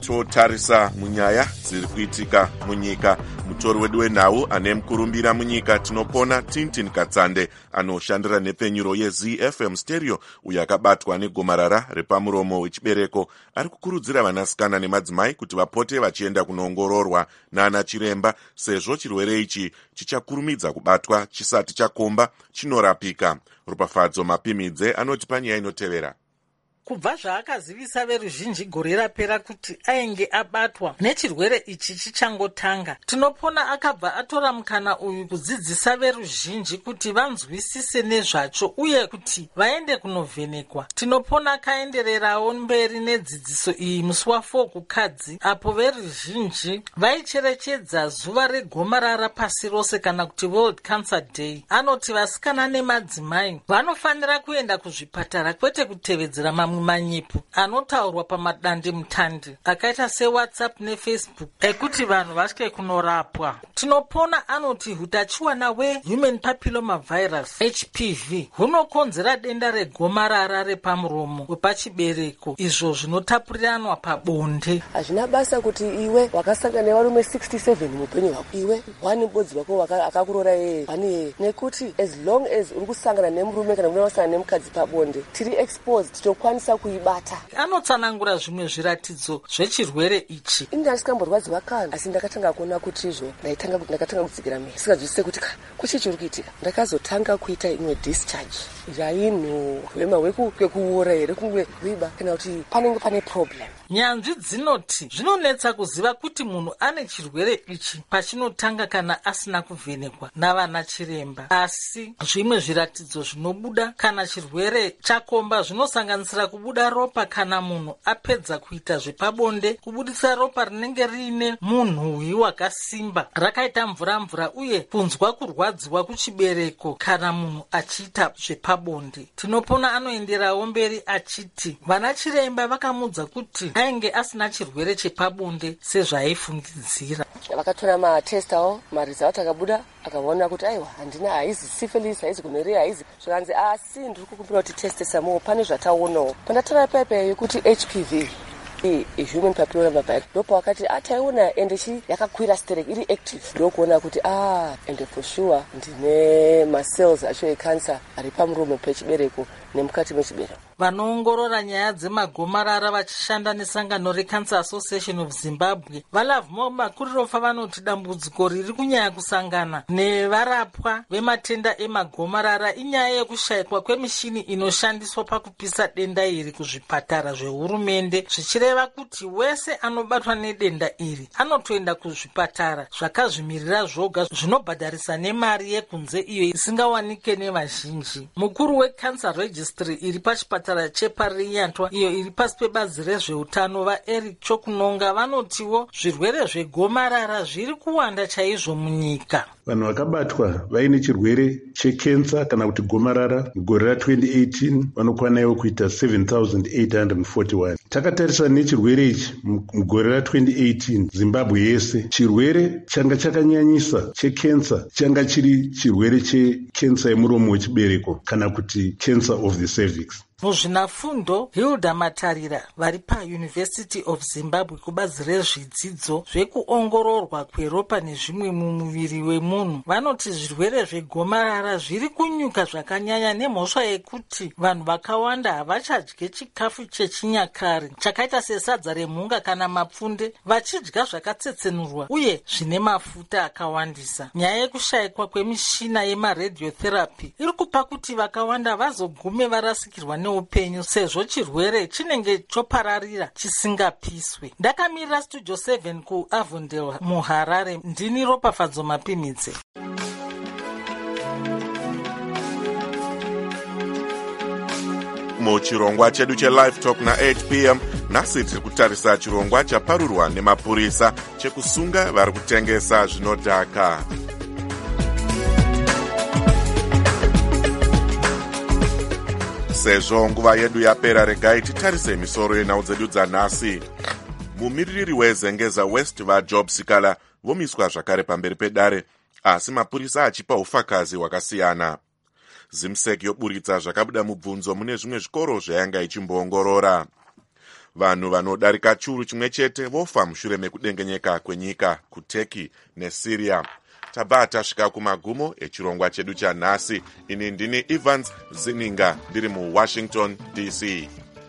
totarisa munyaya dziri kuitika munyika. Mutori wedu wenhau ane mukurumbira munyika tinopona Tintin Katsande anoshandira nepfenyuro yeZFM stereo uyo akabatwa negomarara repamuromo wechibereko ari kukurudzira vanasikana nemadzimai kuti vapote vachienda kunoongororwa nana chiremba sezvo chirwere ichi chichakurumidza kubatwa chisati chakomba chinorapika. Rupafadzo Mapimidze anoti panyaya inotevera. Kubva zvaakazivisa veruzhinji gore rapera kuti ainge abatwa nechirwere ichi chichangotanga, tinopona akabva atora mukana uyu kudzidzisa veruzhinji kuti vanzwisise nezvacho uye kuti vaende kunovhenekwa. Tinopona akaendererawo mberi nedzidziso iyi musi wa4 kukadzi, apo veruzhinji vaicherechedza zuva regomarara pasi rose kana kuti World Cancer Day. Anoti vasikana nemadzimai vanofanira kuenda kuzvipatara kwete kutevedzera manyipu anotaurwa pamadande mutande akaita seWhatsApp neFacebook ekuti vanhu vasike kunorapwa. Tinopona anoti hutachiwana hwehuman papilloma virus HPV hunokonzera denda regomarara repamuromo wepachibereko, izvo zvinotapuriranwa pabonde. Hazvina basa kuti iwe wakasangana nevarume 67 muupenyu hwako, iwe wani mubodzi wako akakurora yeye pane, nekuti as long as uri kusangana nemurume kana unosangana nemukadzi pabonde tiri exposed, tokwanisa kuibata. Anotsanangura zvimwe zviratidzo zvechirwere ichi. Ini ndasikamborwadziwa kana, asi ndakatanga kuona kuti izvo ndakatanga kudzikira miri sikazvisise kuti kuchi chiri kuitika. Ndakazotanga kuita imwe discharge yaino rema wekuura here kunge kuiba kana kuti panenge pane problem. Nyanzvi dzinoti zvinonetsa kuziva kuti munhu ane chirwere ichi pachinotanga kana asina kuvhenekwa navana chiremba, asi zvimwe zviratidzo zvinobuda kana chirwere chakomba zvinosanganisira kubuda ropa kana munhu apedza kuita zvepabonde, kubudisa ropa rinenge riine munhuwi wakasimba rakaita mvura uye kunzwa kurwadziwa kuchibereko kana munhu achiita zvepabonde. Tinopona anoenderawo mberi achiti vana chiremba vakamudza kuti ainge asina chirwere chepabonde sezvaaifungidzira. Vakatora matestawo marizauti akabuda akaona kuti aiwa handina, haizi syphilis, haizi gonorrhea, haizi zvakanzi, asi ndiri kukumbira kuti teste samo pane zvataonawo. Pandatora pepa yekuti HPV human papilloma virus ndopa wakati taiona ende yakakwira stereki iri active, ndokuona kuti ende for sure ndine macells acho ecancer ari pamuromo pechibereko nemukati mechibereko. Vanoongorora nyaya dzemagomarara vachishanda nesangano reCancer Association of Zimbabwe valavhuma makurirofa vanoti dambudziko riri kunyanya kusangana nevarapwa vematenda emagomarara inyaya yekushayikwa kwemishini inoshandiswa pakupisa denda iri kuzvipatara zvehurumende, zvichireva kuti wese anobatwa nedenda iri anotoenda kuzvipatara zvakazvimirira zvoga zvinobhadharisa nemari yekunze iyo isingawanike nevazhinji. Mukuru weCancer Registry iri pachipatara chepariyantwa iyo iri pasi pebazi rezveutano vaEric Chokunonga vanotiwo zvirwere zvegomarara zviri kuwanda chaizvo munyika. Vanhu vakabatwa vaine chirwere chekensa kana kuti gomarara mugore ra2018 vanokwanawo kuita 7,841. Takatarisa nechirwere ichi mugore ra2018 Zimbabwe yese, chirwere changa chakanyanyisa chekensa changa chiri chirwere chekensa yemuromo wechibereko kana kuti cancer of the cervix. Muzvinafundo Hilda Matarira vari paUniversity of Zimbabwe kubazi rezvidzidzo zvekuongororwa kweropa nezvimwe mumuviri wemunhu vanoti zvirwere zvegomarara zviri kunyuka zvakanyanya nemhosva yekuti vanhu vakawanda havachadye chikafu chechinyakare chakaita sesadza remhunga kana mapfunde, vachidya zvakatsetsenurwa uye zvine mafuta akawandisa. Nyaya yekushayikwa kwemishina yemaradiotherapy iri kupa kuti vakawanda vazogume varasikirwa neupenyu sezvo chirwere chinenge chopararira chisingapiswe. Ndakamirira Studio 7 kuAvondale muHarare, ndini Ropafadzo Mapimidze. Muchirongwa chedu cheLive Talk na8 p.m. nhasi tiri kutarisa chirongwa chaparurwa nemapurisa chekusunga vari kutengesa zvinodhaka. Sezvo nguva yedu yapera, regai titarise misoro yenhau dzedu dzanhasi. Mumiririri weZengeza West vaJob Sikala vomiswa zvakare pamberi pedare, asi mapurisa achipa ufakazi hwakasiyana. Zimsek yoburitsa zvakabuda mubvunzo mune zvimwe zvikoro zvayanga ichimboongorora. vanhu vanodarika chiuru chimwe chete vofa mushure mekudengenyeka kwenyika kuturkey nesyria. tabva tasvika kumagumo echirongwa chedu chanhasi. ini ndini Evans Zininga ndiri muWashington DC.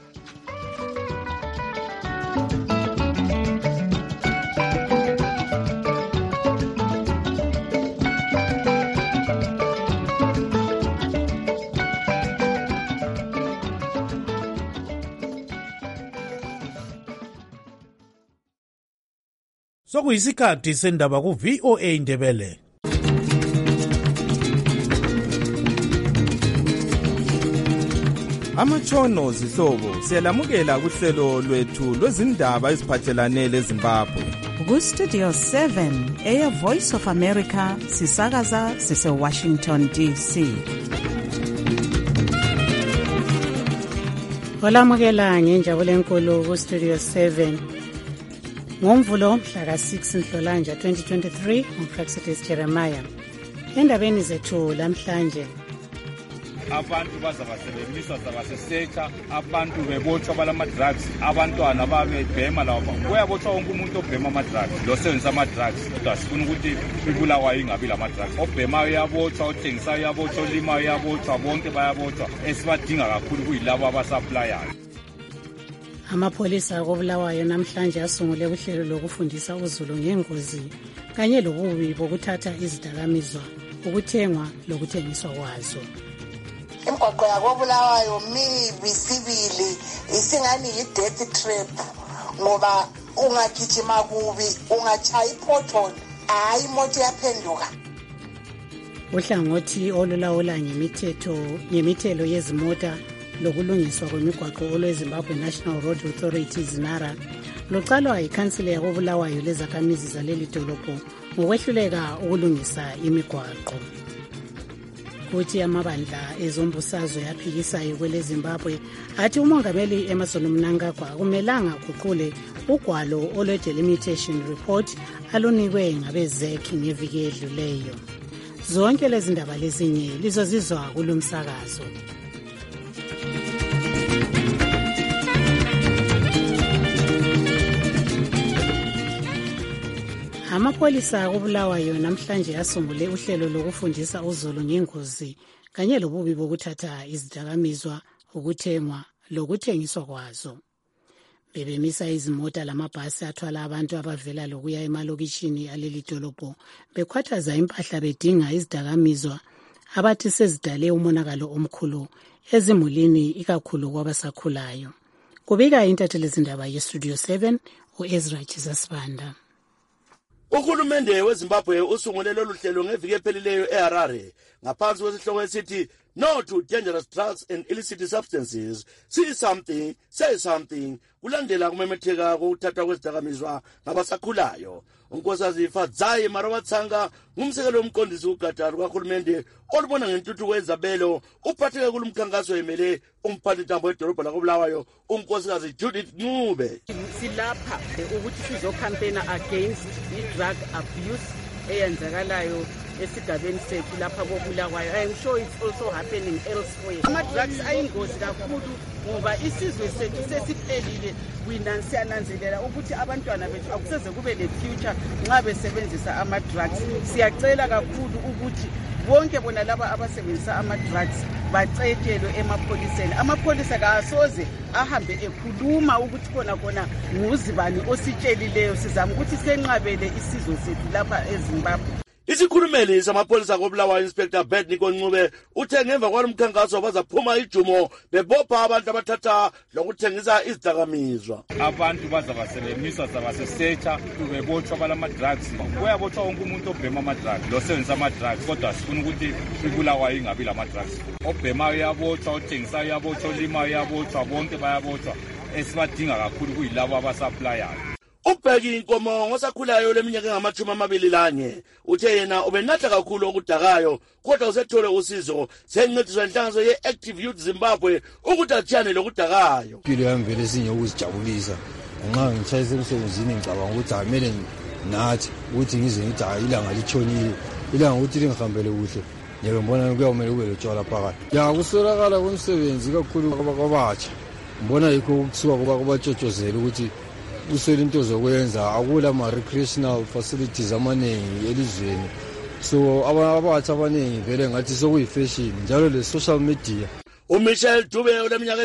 Sokuyisikhathi sendaba ku VOA Ndebele. Amatshono zihlobo siyalamukela kuhlelo lwethu lwezindaba eziphathelane leZimbabwe. Ku Studio 7 eya Voice of America sisakaza sise Washington DC. Olamukela ngenjabulo enkulu ku Studio 7. Ngomvulo mhla ka-6 Nhlolanja 2023 uPraxidis Jeremiah. Endabeni zethu lamhlanje abantu bazabasebenzisa zabasesetsha, abantu bebotshwa balama-drugs, abantwana babebhema laba. Kuyabotshwa wonke umuntu obhema ama-drugs, losebenzisa ama-drugs. Kodwa sifuna ukuthi ibulawayo ingabi lama-drugs. Obhemayo uyabotshwa, othengisayo uyabotshwa, olimayo uyabotshwa, bonke bayabotshwa. Esibadinga kakhulu kuyilabo abasaplayayo. Amapholisa akobulawayo namhlanje asungule uhlelo lokufundisa uzulu ngengozi kanye lobubi bokuthatha izidakamizwa, ukuthengwa lokuthengiswa kwazo. Imigwaqo yakobulawayo mibi sibili, isingani yi-death trap ngoba ungagijima kubi ungachaya ipothole, hayi imoto yaphenduka. Uhlangothi olulawula ngemithelo yezimota lokulungiswa kwemigwaqo olweZimbabwe National Road Authority ZINARA lucalwa ikhansila yakobulawayo lezakhamizi zaleli dolobho ngokwehluleka ukulungisa imigwaqo. Kuthi amabandla ezombusazwe yaphikisayo kwele Zimbabwe athi umongameli Emmerson Mnangagwa akumelanga guqule ugwalo olwe-delimitation report alunikwe ngabezek ngeviki edluleyo. Zonke lezi ndaba lezinye lizozizwa kulumsakazo. Amapholisa akobulawayo namhlanje asungule uhlelo lokufundisa uzulu ngengozi kanye lobubi bokuthatha izidakamizwa, ukuthengwa lokuthengiswa kwazo. Bebemisa izimota lamabhasi athwala abantu abavela lokuya emalokishini aleli dolobho bekhwathaza impahla bedinga izidakamizwa abathi sezidale umonakalo omkhulu ezimulini ikakhulu kwabasakhulayo. Kubika intatheli zindaba yeStudio 7 uEzra Chisasibanda. Uhulumende weZimbabwe usungule lolu hlelo ngeviki ephelileyo eHarare ngaphansi kwesihloko esithi No to Dangerous Drugs and Illicit Substances. See something, say something. Kulandela kumemetheka kokuthathwa kwezidakamizwa ngabasakhulayo. Unkosikazi Fadzayi Marawatsanga ngumsekelo womqondisi uGada lukahulumende olubona ngentuthuko yezabelo uphatheke kulumkhankaso emele umphathintambo wedolobha lakobulawayo unkosikazi Judith Ncube. Silapha ukuthi sizokhampena against i-drug abuse eyenzakalayo esigabeni sethu lapha kobulawayo. I am sure it's also happening elsewhere. Ama-drugs ayingozi kakhulu ngoba isizwe sethu sesiphelile. Siyananzelela ukuthi abantwana bethu akuseze kube le-future nxa besebenzisa ama-drugs. Siyacela kakhulu ukuthi bonke bona laba abasebenzisa ama-drugs bacetelwe emapholiseni. Amapholisa kasoze ahambe ekhuluma ukuthi khona nguzibani ositshelileyo. Sizama ukuthi senqabele isizwe sethu lapha eZimbabwe. Isikhulumeli samapholisa akobulawayo Inspector Bert Nico Ncube uthe ngemva kwalomkhankaso bazaphuma ijumo bebopha abantu abathatha lokuthengisa izidakamizwa. Abantu bazabasebenzisa zabasesetsha, bebotshwa balama-drugs. Kuyabotshwa wonke umuntu obhema ama-drugs, losebenzisa ama-drugs. Kodwa sifuna ukuthi ibulawayo ingabi lama-drugs. Obhemayo uyabotshwa, othengisayo uyabotshwa, olimayo uyabotshwa, bonke bayabotshwa. Esibadinga kakhulu kuyilabo abasaplayayo. Ubheki Inkomo ngosakhulayo leminyaka engama-21 uthe yena ubenatha kakhulu okudakayo kodwa usethole usizo sencediswa inhlanganiso ye-Active Youth Zimbabwe ukuthi ajane lokudakayo. Impilo yami vele sinye ukuzijabulisa nxa ngitshayise emsebenzini ngicabanga ukuthi amele nathi ukuthi ngize ngithi ilanga litshonile, ilanga ukuthi lingihambele kuhle ngeke mbona kuyawumele kube lotshwala phakathi. Ya kusolakala komsebenzi kakhulu kwabatsha ngibona yikho ukuthiwa kuba kubatshotshozela ukuthi kuswele into zokwenza, akula ma-recreational facilities amaningi elizweni, so abathi abaningi vele ngathi sokuyifashion njalo le-social media. uMichelle Dube oleminyaka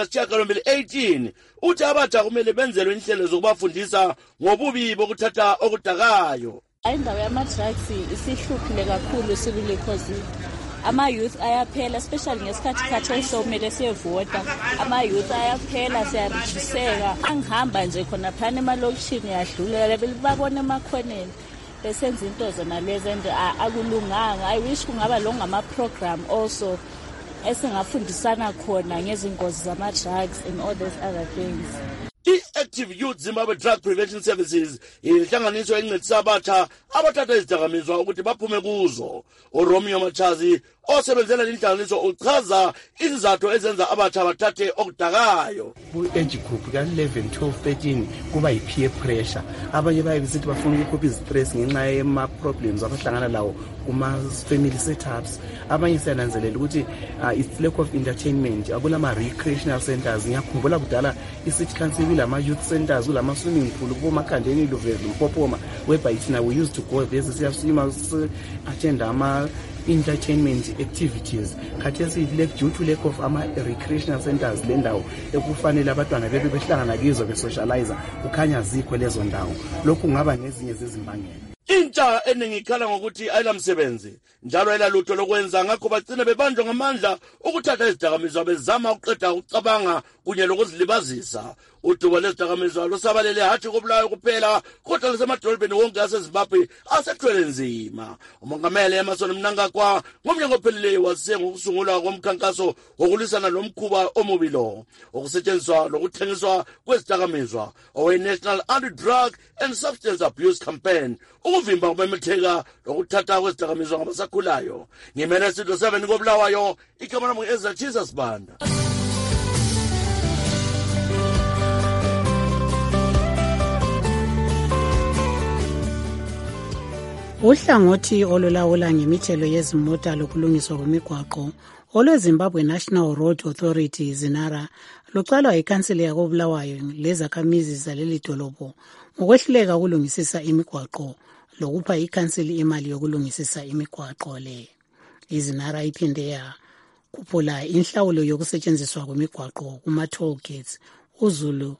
eli-18 uthi abatsha kumele benzelwe inhlelo zokubafundisa ngobubi bokuthatha okudakayo. Indawo yama-drugs isihluphile kakhulu sibili cause ama-youth ayaphela, especially ngesikhathi khathesi somele siyevota. Ama-youth ayaphela, siyarejiseka. Angihamba nje khona phana emalokishini yadlulela belibabona emakhoneni besenza into zona lezi and akulunganga. I wish kungaba lo ngama-program also esingafundisana khona ngezingozi zama-drugs and all those other things. I-Active Youth Zimbabwe Drug Prevention Services inhlanganiso encedisa abatsha abathatha izidakamizwa ukuthi baphume kuzo. uRomeo Machazi osebenzela inhlanganiso uchaza izizathu ezenza abatsha bathathe okudakayo. Ku-age group ka-11, 12, 13 kuba yi-peer pressure. Abanye baye besithi bafuna ukukhupha izistress ngenxa yema-problems abahlangana lawo kuma-family setups. Abanye siyananzelela ukuthi it's lack of entertainment. Akulama-recreational centers. Ngiyakhumbula kudala i-city council kulama-youth centers, kulama-swimming pool, kubomakhandeni Mpopoma, whereby thina we used to go there siyaswima, attend ama-entertainment activities. Khathesi due to lack of ama-recreational centers le ndawo ekufanele abantwana bebe behlangana kizo besocialize, kukhanya zikho lezo ndawo. Lokhu kungaba ngezinye zezimbangela. Intsha eningi ikhala ngokuthi ayilamsebenzi njalo ayilalutho lokwenza, ngakho bagcina bebanjwa ngamandla ukuthatha izidakamizwa bezama ukuqeda ukucabanga kunye lokuzilibazisa. Udubo lwezidakamizwa lusabalele hathi koBulawayo kuphela kodwa lasemadolobheni wonke aseZimbabwe asethwele nzima. uMongameli Emmerson Mnangagwa ngomnyaka opheleleyo wazise ngokusungulwa komkhankaso wokulwisana nomkhuba omubi lo okusetshenziswa lokuthengiswa kwezidakamizwa owe-National Anti-Drug and Substance Abuse Campaign ukuvimba ukumemetheka lokuthatha kwezidakamizwa ngabasakhulayo. Ngimele Studio 7 koBulawayo, igama lami ngu-Ezra Jesus Banda. Uhlangothi olulawula ngemithelo yezimota lokulungiswa kwemigwaqo olweZimbabwe National Road Authority ZINARA lucalwa yikhansili yakoBulawayo lezakhamizi zaleli dolobho ngokwehluleka ukulungisisa imigwaqo lokupha ikhansili imali yokulungisisa imigwaqo le. IZINARA iphinde yakhuphula inhlawulo yokusetshenziswa kwemigwaqo kuma-toll gates. uZulu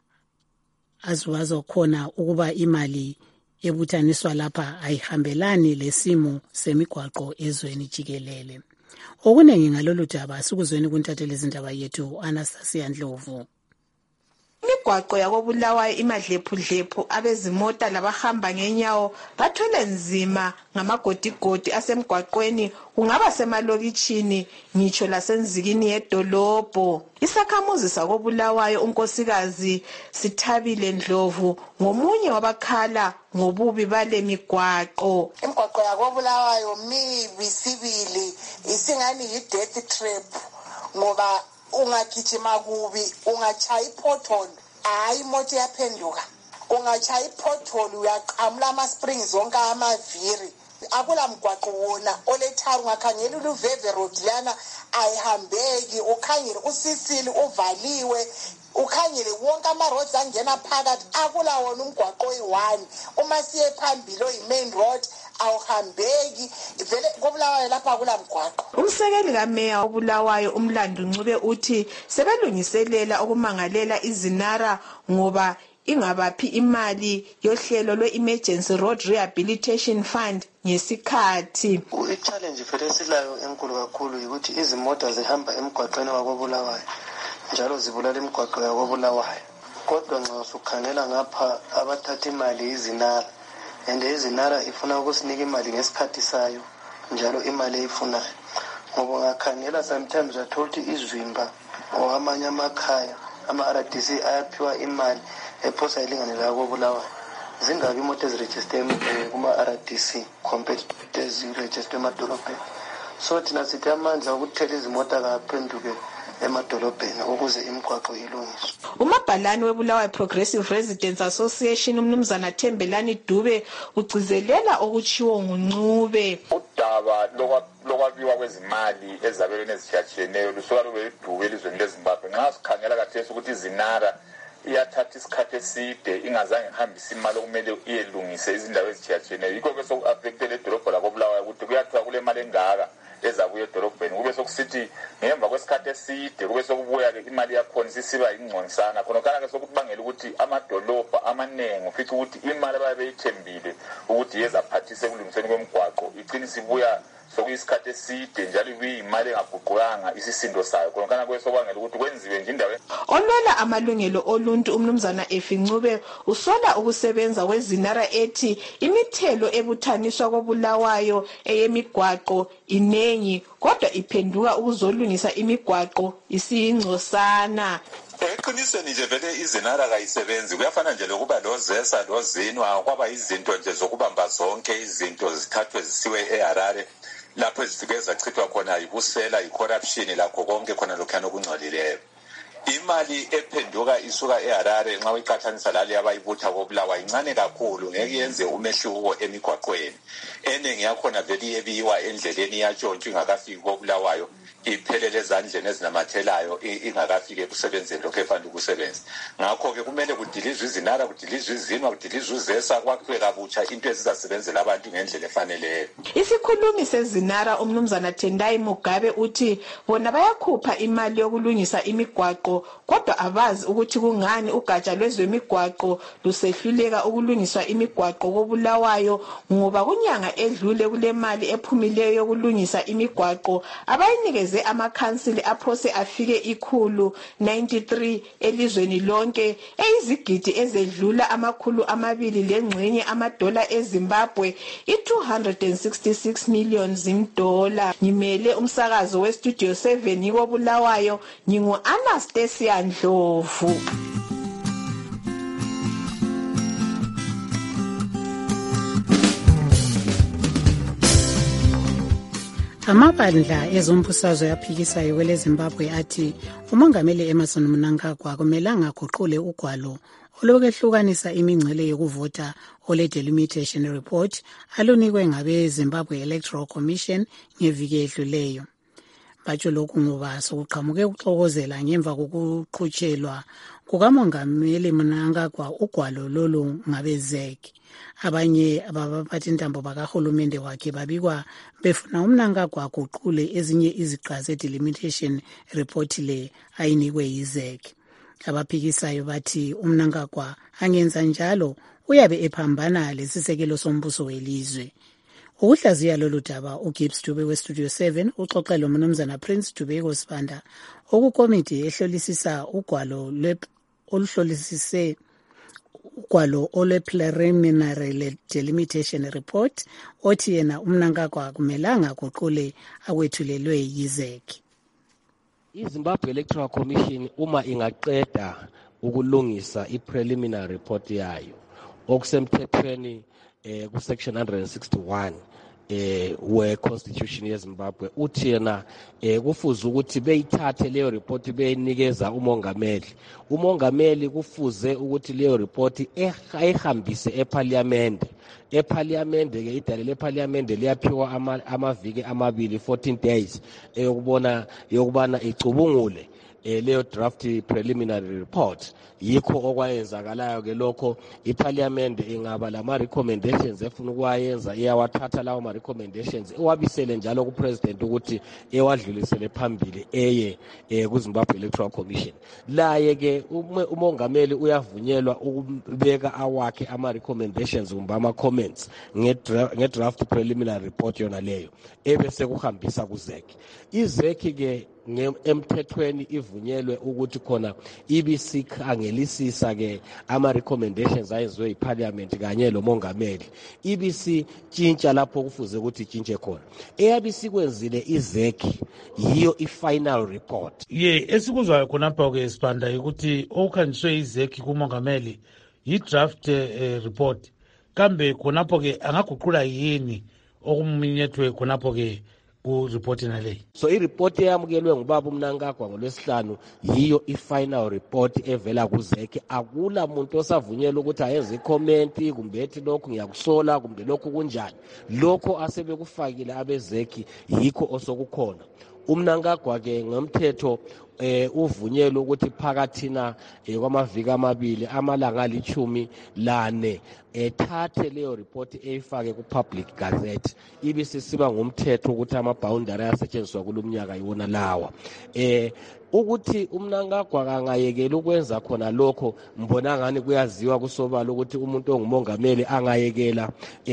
aziwazo khona ukuba imali ebuthaniswa lapha ayihambelani lesimo semigwaqo ezweni jikelele. Okuningi ngalolu daba sikuzweni kuntatheli izindaba yethu Anastasia Ndlovu. Imigwaqo yakoBulawayo imadlephu abezimota labahamba ngenyawo bathwele nzima ngamagodigodi asemgwaqweni, kungaba semalokitshini ngitsho lasenzikini yedolobho. Isakhamuzi sakoBulawayo unkosikazi Sithabile Ndlovu ngomunye wabakhala ngobubi bale migwaqo. Imigwaqo yakoBulawayo mibi sibili, isingani yi-death trap ngoba ungagijima kubi ungachaya ipothole, hayi imoto yaphenduka. Ungachaya ipothole uyaqamula ama-springs zonke amaviri. Akula mgwaqo wona olethari, ungakhangela uLuveve Road lana ayihambeki, ukhangele uSisili uvaliwe, ukhangele wonke ama-roads angena phakathi, akula wona umgwaqo oyi-1. Uma siye phambili oyi-main road awuhambeki, vele koBulawayo lapha akula mgwaqo. Umsekeli kameya woBulawayo uMlando Ncube uthi sebelungiselela ukumangalela iZINARA ngoba ingabaphi imali yohlelo lwe-Emergency Road Rehabilitation Fund ngesikhathi. I-challenge vele esilayo enkulu kakhulu ukuthi izimota zihamba emgwaqweni wakoBulawayo njalo zibulala imigwaqo yakoBulawayo. Kodwa nxa usukhangela ngapha abathatha imali iZINARA, and iZINARA ifuna ukusinika imali ngesikhathi sayo njalo imali eyifunayo. Ngoba ungakhangela sometimes uyathola ukuthi izimba or amanye amakhaya ama-RDC ayaphiwa imali ephosa ilinganela yakoBulawayo. Zingabi imoto ezirejiste kuma-RDC compared to ezirejiste emadolobheni. So thina sithi amandla okuthela izimota kaphenduke emadolobheni ukuze imigwaqo ilungiswe. Umabhalane webulawayo Progressive Residents Association umnumzana Thembelani Dube ugcizelela okuchiwo nguNcube. Udaba lokwabiwa kwezimali ezabelweni ezitshiyatshiyeneyo lusuka lube iduku elizweni leZimbabwe. Nxa sikhangela kathesi ukuthi izinara iyathatha isikhathi eside ingazange ihambise imali okumele iyelungise izindawo ezitshiyatshiyeneyo. Yikho ke soku-affectele idolobho lakobulawayo ukuthi kuyathiwa kule mali engaka ezabuya edolobheni kube sokusithi ngemva kwesikhathi eside kube sokubuya-ke imali yakhona isisiba yingconisana khonokana-ke sokubangela ukuthi amadolobha amaningi ufica ukuthi imali ababe beyithembile ukuthi yezaphathise ekulungiseni kwemigwaqo igcine isibuya sokuyisikhathi eside njalo ibiyimali engaguqukanga isisindo sayo khonokana kube sokwangela ukuthi kwenziwe nje indawo. Olwela amalungelo oluntu umnumzana Efincube usola ukusebenza kwezinara ethi imithelo ebuthaniswa kobulawayo eyemigwaqo inengi kodwa iphenduka ukuzolungisa imigwaqo isiyingcosana. Eqinisweni nje vele izinara kayisebenzi kuyafana nje lokuba lozesa lozinwa kwaba izinto nje zokubamba zonke izinto zithathwe zisiwe eHarare lapho ezifike zachithwa khona yibusela icorruption lakho konke khona lokhana okungcolileyo. Imali ephenduka isuka eHarare nxa uyiqathanisa lali abayibutha kobulawayo incane kakhulu ngeke yenze umehluko emigwaqweni. Eningi yakhona vele iyebiwa endleleni yatshontshwa ingakafiki kobulawayo iphelele ezandleni ezinamathelayo ingakafiki ekusebenzeni lokho efanele ukusebenza. Ngakho-ke kumele kudilizwe izinara kudilizwe izinwa kudilizwe uzesa kwakhiwe kabutsha into ezizasebenzela abantu ngendlela efaneleyo. Isikhulumi sezinara umnumzana Tendai Mugabe uthi bona bayakhupha imali yokulungisa imigwaqo kodwa abazi ukuthi kungani ugatsha lwezemigwaqo lusehluleka ukulungiswa imigwaqo kobulawayo ngoba kunyanga edlule kule mali ephumileyo yokulungisa imigwaqo abayinikeze amakhansili aphose afike 193 elizweni lonke eyizigidi ezedlula $200 amadola eZimbabwe $266 million zimdola. Ngimele umsakazo westudio 7 ikobulawayo ngingu Anastasia Ndlovu. Amabandla ezombusazwe yaphikisayo kwele Zimbabwe athi umongameli Emmerson Mnangagwa kumelanga aguqule ugwalo olokehlukanisa imingcele yokuvota ole delimitation report alunikwe ngabe Zimbabwe Electoral Commission ngeviki edluleyo. Batsho lokhu ngoba sokuqhamuke ukuxokozela ngemva kokuqhutshelwa kukamongameli Mnangagwa ugwalo lolu ngabe ZEC. Abanye abaphathi intambo bakahulumende wakhe babikwa befuna uMnangagwa aguqule ezinye iziqa ze-delimitation report le ayinikwe yiZEC. Abaphikisayo bathi uMnangagwa angenza njalo uyabe ephambana lesisekelo sombuso welizwe. Ukuhlaziya lolu daba uGibbs Dube westudio 7 uxoxela umnumzana Prince Dubeko Sibanda okukomiti ehlolisisa ugwalo oluhlolisise ugwalo ole preliminary delimitation report othi yena uMnangagwa kumelanga guqule akwethulelwe yiZEC. iZimbabwe Electoral Commission uma ingaqeda ukulungisa ipreliminary report yayo okusemthethweni ku section 161 we constitution yeZimbabwe uthi yena kufuze ukuthi beyithathe leyo report beyinikeza umongameli kufuze ukuthi leyo report ayihambise eParliament ke idale leParliament liyaphiwa amaviki amabili 14 days yokubana icubungule leyo draft preliminary report. Yikho okwayenzakalayo ke lokho iParliament ingaba lama recommendations efuna ukwayenza iyawathatha lawo ma recommendations ewabisele njalo ku president ukuthi ewadlulisele phambili eye ku Zimbabwe Electoral Commission. Laye ke umongameli uyavunyelwa ukubeka awakhe ama recommendations kumbe ama comments nge draft preliminary report yona leyo ebese kuhambisa ku ZEC. iZEC ke emthethweni ivunyelwe ukuthi khona ibisikhangelisisa ke ama recommendations ayenziwe iParliament kanye lo mongameli ibisitshintsha lapho kufuze ukuthi itshintshe khona eyabisekwenzile iZEC yiyo ifinal report. Esikuzwayo khonapha ke Sibanda ukuthi okhanjiswe iZEC kumongameli yi-draft report kambe khonapho ke angaguqula yini okuminyethwe khonapho ke ku-report naleyi. So i-report eyamukelwe ngubaba uMnangagwa ngolwesihlanu yiyo i-final report evela kuzeki. Akula muntu osavunyelwa ukuthi ayenze ikhomenti kumbe ethi lokhu ngiyakusola kumbe lokhu kunjani. Lokho asebekufakile abezeki yikho osokukhona. UMnangagwa ke ngomthetho uvunyelwe ukuthi phakathina kwamaviki amabili amalanga ali-14 ethathe leyo report eyifake ku-public gazette ibe sisiba ngumthetho ukuthi ama-boundary asetshenziswa kulomnyaka yiwona lawa. Ukuthi uMnangagwa kangayekela ukwenza khona lokho, mbona ngani kuyaziwa kusobala ukuthi umuntu ongumongameli angayekela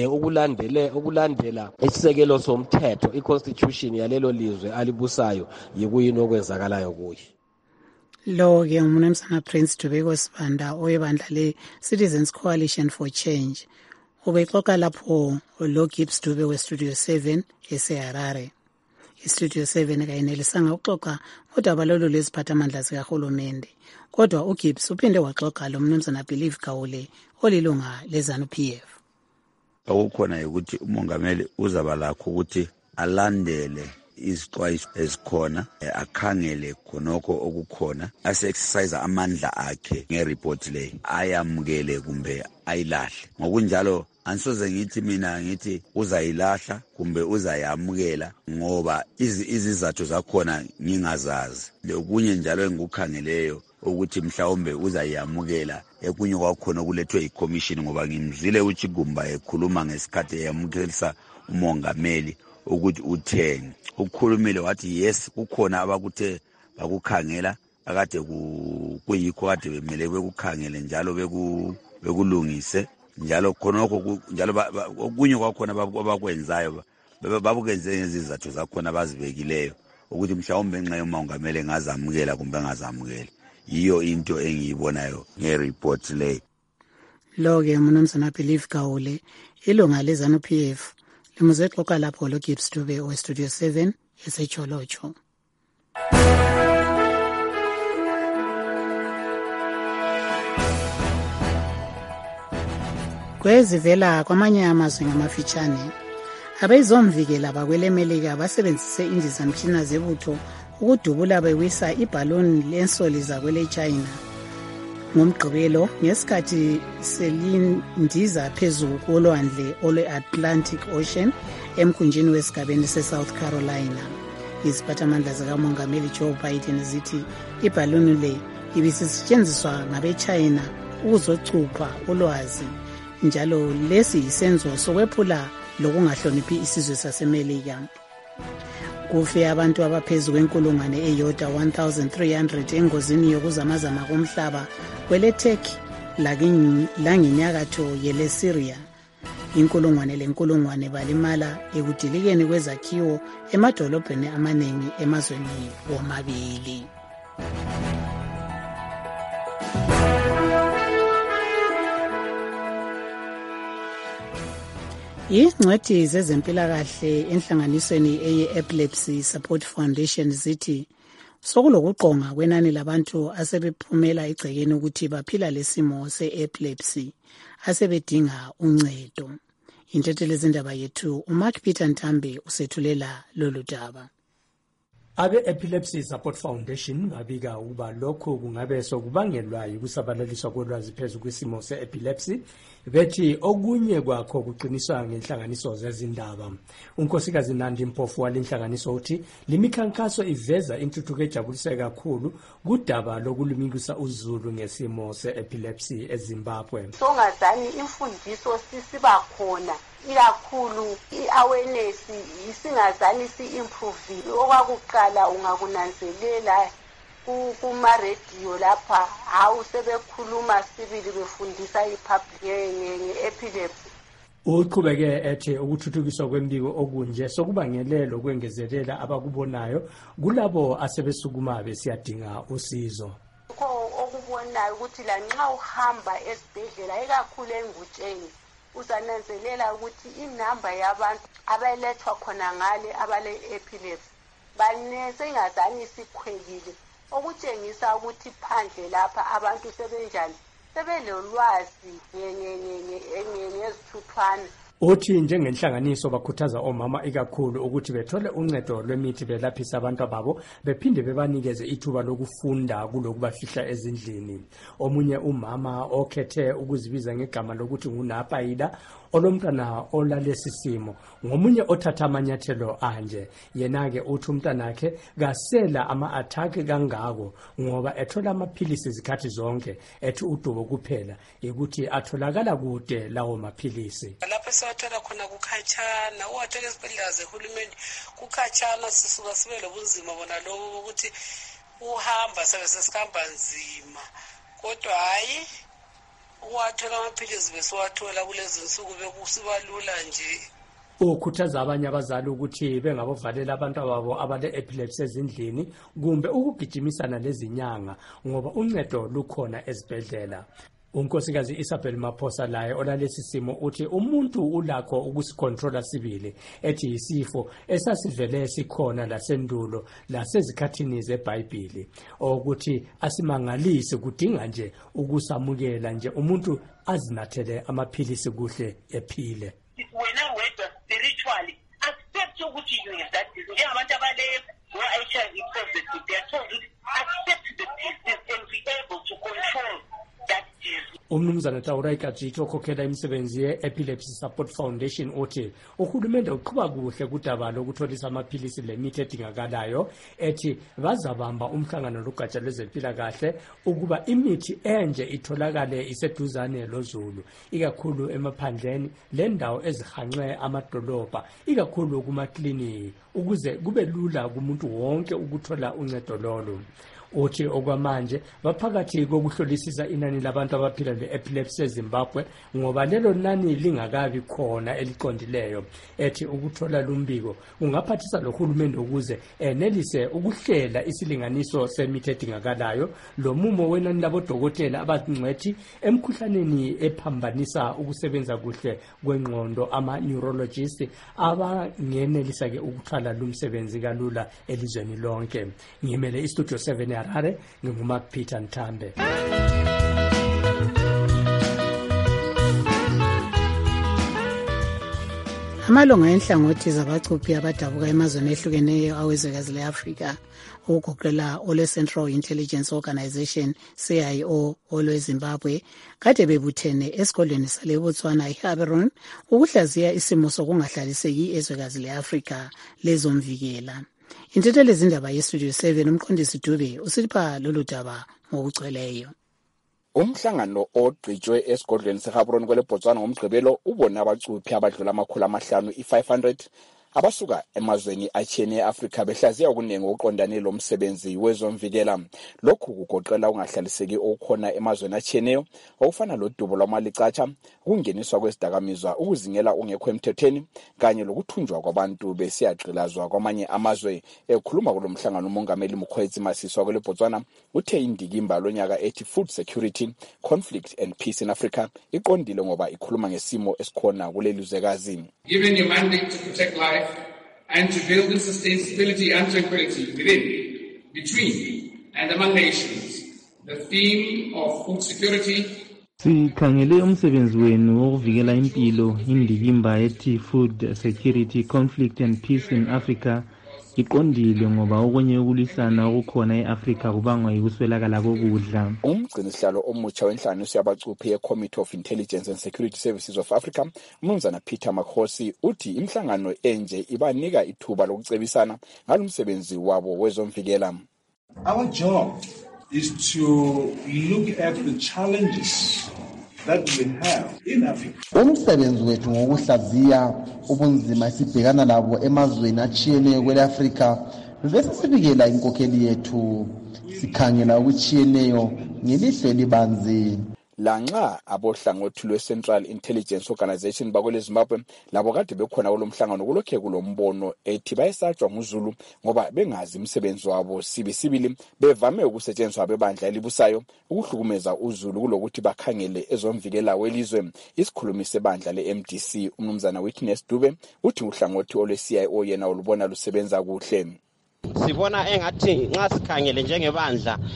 ukulandela isisekelo somthetho i-constitution yalelo lizwe alibusayo yikuyini okwenzakalayo kuye. Lo-ke umnumzana Prince Dubeko Sibanda oyebandla le-Citizens Coalition for Change ubexoxa lapho lo Gibbs Dube we-Studio 7 eseHarare. I-Studio 7 kayenelisanga ukuxoxa udaba lolu lweziphathamandla zikahulumende, kodwa uGibbs uphinde waxoxa lo mnumzana Believe Gawule olilunga leZANU-PF. Okukhona ukuthi umongameli uzaba lakho ukuthi alandele izixwayiso ezikhona, akhangele khonokho okukhona, ase-exercise amandla akhe nge-report le, ayamukele kumbe ayilahle. Ngokunjalo ansoze ngithi mina ngithi uzayilahla kumbe uzayamukela ngoba izizathu zakhona ngingazazi. Lokunye njalo engikukhangeleyo ukuthi mhlawumbe uzayamukela ekunye kwakhona okulethwe i-commission, ngoba ngimzwile uChigumba ekhuluma ngesikhathi eyamukelisa umongameli ukuthi uthenge. Ukukhulumile wathi yes kukhona abakuthe bakukhangela akade kuyikho kade bemele bekukhangele njalo bekulungise njalo khonokho njalo okunye kwakhona abakwenzayo babukenze ngezizathu zakhona bazibekileyo ukuthi mhlawumbe ngenxa yomongameli ngazamukela kumbe ngazamukela. Yiyo into engiyibonayo nge-report le. Lo-ke mnumzana Believe Gawule ilunga leZANU-PF limuzexoxa lapho lo Gibbs Dube we-Studio 7 eseCholocho. Kwezivela kwamanye amazwe ngamafitshane, abezomvikela bakwelemelika basebenzise indizamtshina zebutho ukudubula bewisa ibhaloni lensoli zakwele China ngomgqibelo ngesikhathi selindiza phezulu kolwandle olwe-Atlantic Ocean emkhunjini wesigabeni se-South Carolina. Iziphathamandla zikamongameli Joe Biden zithi ibhaloni le ibisisetshenziswa ngabe-China ukuzocupha ulwazi, njalo lesi yisenzo sokwephula lokungahloniphi isizwe sasemelika. Kufe abantu abaphezu kwenkulungwane eyodwa 1,300 engozini yokuzamazama komhlaba kwele-Turkey langenyakatho yele-Syria. Inkulungwane balimala ekudilikeni kwezakhiwo emadolobheni amaningi emazweni womabili. Ingcwethi zezempilakahle enhlanganisweni eye-Epilepsy Support Foundation zithi sokulokuqonga kwenani labantu asebephumela egcekeni ukuthi baphila lesimo se-epilepsy asebedinga uncedo. Intethelezindaba yethu uMark Peter Ntambe usethulela lolu daba. Abe-Epilepsy Support Foundation babika ukuba lokho kungabe sokubangelwa yikusabalaliswa kolwazi phezu kwisimo se-epilepsy, bethi okunye kwakho kuqiniswa ngenhlanganiso zezindaba. Unkosikazi Nandi Mpofu walenhlanganiso uthi limikhankaso iveza intuthuko ejabulise kakhulu kudaba lokulumikisa uzulu ngesimo se-epilepsy eZimbabwe. Songazani imfundiso sisiba khona, ikakhulu i-awareness isingazani si-improve. Okwakuqala ungakunanzelela kuma-radio lapha hawu sebekhuluma sibili befundisa i-public nge-epilepsy. Uqhubeke ethi ukuthuthukiswa kwembiko okunje sokubangelelo kwengezelela abakubonayo kulabo asebesukuma besiyadinga usizo. Okubonayo ukuthi lanxa uhamba esibhedlela ikakhulu engutsheni uzananzelela ukuthi inamba yabantu abalethwa khona ngale abale-epilepsy banesengazani sikhwelile, okutshengisa ukuthi phandle lapha abantu sebenjani, sebelolwazi ngezithuthwane Uthi njengenhlanganiso bakhuthaza omama ikakhulu ukuthi bethole uncedo lwemithi belaphisa abantu ababo bephinde bebanikeze ithuba lokufunda kulokubafihla ezindlini. Omunye umama okhethe ukuzibiza ngegama lokuthi nguNapayida olomntana olalesi simo ngomunye othatha amanyathelo anje. Yena-ke uthi umntanakhe kasela ama-attack kangako ngoba ethola amaphilisi izikhathi zonke, ethi udubo kuphela ukuthi atholakala kude lawo maphilisi. Lapho siwathola khona kukhatshana, uwathola esibhedlela zehulumeni kukhatshana, sisuka sibe lobunzima bona lobo ukuthi uhamba sabe sesihamba nzima, kodwa hayi uwathola amaphilisi besiwathola kulezi nsuku bekusibalula nje. Ukhuthaza abanye abazali ukuthi bengabovalela abantu ababo abale-epilepsy ezindlini kumbe ukugijimisana lezinyanga ngoba uncedo lukhona ezibhedlela. Unkosikazi Isabel Maphosa laye olalesi simo uthi umuntu ulakho ukusikontrola sibili, ethi yisifo esasivele sikhona lasendulo lasezikhathini zeBhayibheli, ukuthi asimangalisi kudinga nje ukusamukela nje umuntu azinathele amaphilisi kuhle ephile. Wena wedwa spiritually accept ukuthi you have that disease. Njengabantu abale-HIV positive, they are told to accept the disease and be able to control that disease. Umnumzana Taura Kajito okhokhela imisebenzi ye-Epilepsy Support Foundation uthi uhulumende uqhuba kuhle kudaba lokutholisa amaphilisi lemithi edingakalayo, ethi bazabamba umhlangano logatsha lwezempilakahle ukuba imithi enje itholakale iseduzane lozulu, ikakhulu emaphandleni lendawo ezihanqe amadolobha, ikakhulu kumakliniki, ukuze kube lula kumuntu wonke ukuthola uncedo lolo. Uthi okwamanje baphakathi kokuhlolisisa inani labantu abaphila le-epilepsy eZimbabwe ngoba lelo nani lingakabi khona eliqondileyo, ethi ukuthola lumbiko kungaphathisa lohulumende ukuze enelise ukuhlela isilinganiso semithi edingakalayo lomumo wenani labodokotela abangcwethi emkhuhlaneni ephambanisa ukusebenza kuhle kwengqondo, ama-neurologist abangenelisa-ke ukuthwala lumsebenzi kalula elizweni lonke. Ngimele istudio 7 Harare, nginguMark Peter Ntambe. Amalunga enhlangothi zabachuphi abadabuka emazweni ehlukeneyo awezwekazi le-Afrika ukugoqela ole-Central Intelligence Organization CIO olweZimbabwe kade bebuthene esigodlweni sale-Botswana eGaborone ukuhlaziya isimo sokungahlaliseki ezwekazi le-Afrika lezomvikela. Intetheli zindaba yestudio 7 umqondisi Dube usipha lolu daba ngokugcweleyo. Umhlangano ogqitshwe esigodlweni seGaborone kwele-Botswana ngomgqibelo ubona abacuphi abadlula 500 abasuka emazweni achiyene e-Afrika behlaziya okuningi okuqondane lo msebenzi wezomvikela. Lokhu kugoqela ungahlaliseki okukhona emazweni achiyeneyo okufana lodubo lwamalicatsha, ukungeniswa kwezidakamizwa, ukuzingela ungekho emthethweni kanye lokuthunjwa kwabantu besiyagqilazwa kwamanye amazwe. Ekhuluma kulomhlangano umongameli Mokgweetsi Masisi kwele-Botswana uthe indikimba lonyaka ethi Food Security, Conflict and Peace in Africa iqondile ngoba ikhuluma ngesimo esikhona kuleli zwekazi. Given your mandate to protect life and to build and sustain stability and tranquility within, between, and among nations, the theme of food security. Sikhangele umsebenzi wenu wokuvikela impilo, indikimba ethi Food Security, Conflict and Peace in Africa iqondile ngoba okunye ukulwisana okukhona e-Afrika kubangwa yikuswelakala kokudla. Umgcinisihlalo omutsha wenhlanganiso yabacuphi ye-Committee of Intelligence and Security Services of Africa, uMnumzana Peter Makhosi, uthi imhlangano enje ibanika ithuba lokucebisana ngalomsebenzi wabo wezomvikela. Our job is to look at the challenges that we have in Africa. Umsebenzi wethu ngokuhlaziya ubunzima esibhekana labo emazweni achiyeneyo kwele-Afrika bese sivikela inkokheli yethu sikhangela okuchiyeneyo ngelihlo elibanzi. Lanxa abohlangothi lwe-Central Intelligence Organization bakwele-Zimbabwe labo kade bekhona kulomhlangano kulokhe kulombono ethi bayesatshwa nguZulu ngoba bengazi umsebenzi wabo sibisibili bevame ukusetshenziswa abebandla elibusayo ukuhlukumeza uZulu kulokuthi bakhangele ezomvikela welizwe. Isikhulumi sebandla le-MDC uMnumzana Witness Dube uthi uhlangothi olwe-CIO yena ulubona lusebenza kuhle. Sibona engathi nxa sikhangele njengebandla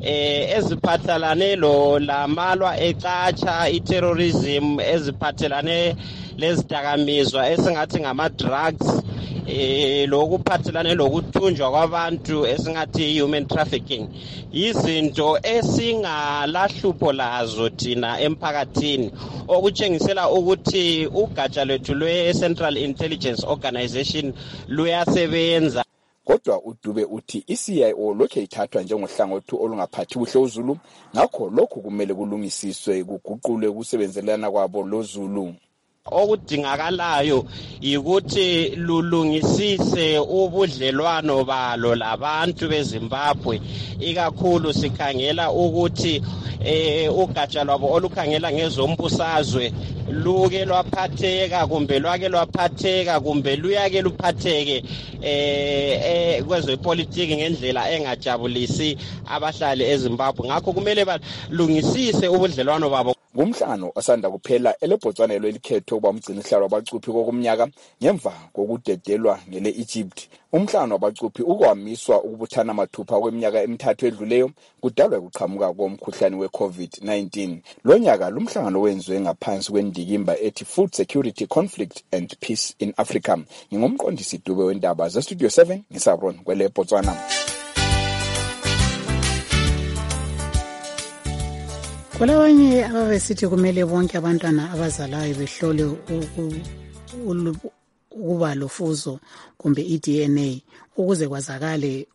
eziphathelane lamalwa ecatsha i-terrorism, eziphathelane lezidakamizwa esingathi ngama-drugs, lokuphathelane lokuthunjwa kwabantu esingathi human trafficking. Izinto esingalahlupho lazo thina emphakathini, okutshengisela ukuthi ugatsha lwethu lwe-Central Intelligence Organization luyasebenza. Kodwa uDube uthi iCIO lokhe ithathwa njengohlangothi olungaphathi kuhle uZulu, ngakho lokhu kumele kulungisiswe kuguqulwe ukusebenzelana kwabo loZulu. Okudingakalayo ukuthi lulungisise ubudlelwano balo labantu beZimbabwe, ikakhulu sikhangela ukuthi ugatsha lwabo olukhangela ngezombusazwe luke lwaphatheka kumbe luyake luphatheke kwezepolitiki ngendlela engajabulisi abahlali eZimbabwe. Ngakho kumele balungisise ubudlelwano babo. Ngumhlangano osanda kuphela eleBotswana elikhetho kuba umgcinisihlalo wabacuphi kokumnyaka ngemva kokudedelwa ngele Egypt. Umhlangano wabacuphi ukwamiswa ukubuthana mathupha kweminyaka emithathu edluleyo kudalwa ukuqhamuka komkhuhlane we-COVID-19. Lo nyaka lumhlangano wenziwe ngaphansi kwendikimba ethi Food Security, Conflict and Peace in Africa. Ngingumqondisi Dube wendaba zeStudio 7 ngisabron kwele Botswana. Kulabanye ababesithi kumele bonke abantwana abazalayo behlole ukuba lofuzo kumbe iDNA ukuze kwazakale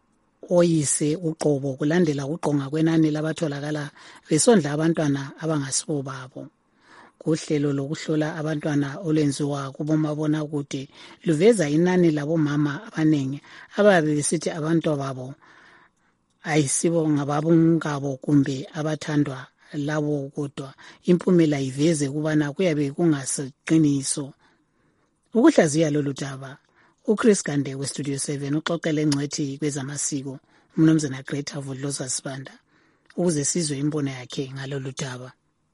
oyise uqobo kulandela ukuqonga kwenani labatholakala besondla abantwana abangasibo babo. Kuhlelo lokuhlola abantwana olwenziwa kubomabona kude luveza inani labomama abanengi ababe besithi abantwana babo ayisibo ngababungabo kumbe abathandwa labo, kodwa impumela iveze kubana kuyabe kungaseqiniso. Ukuhlaziya lolu daba uChris Gande weStudio 7 uxoxele ngcwethi kwezamasiko uMnumzana Greta Vodloza Sibanda ukuze sizwe imbono yakhe ngalolu daba.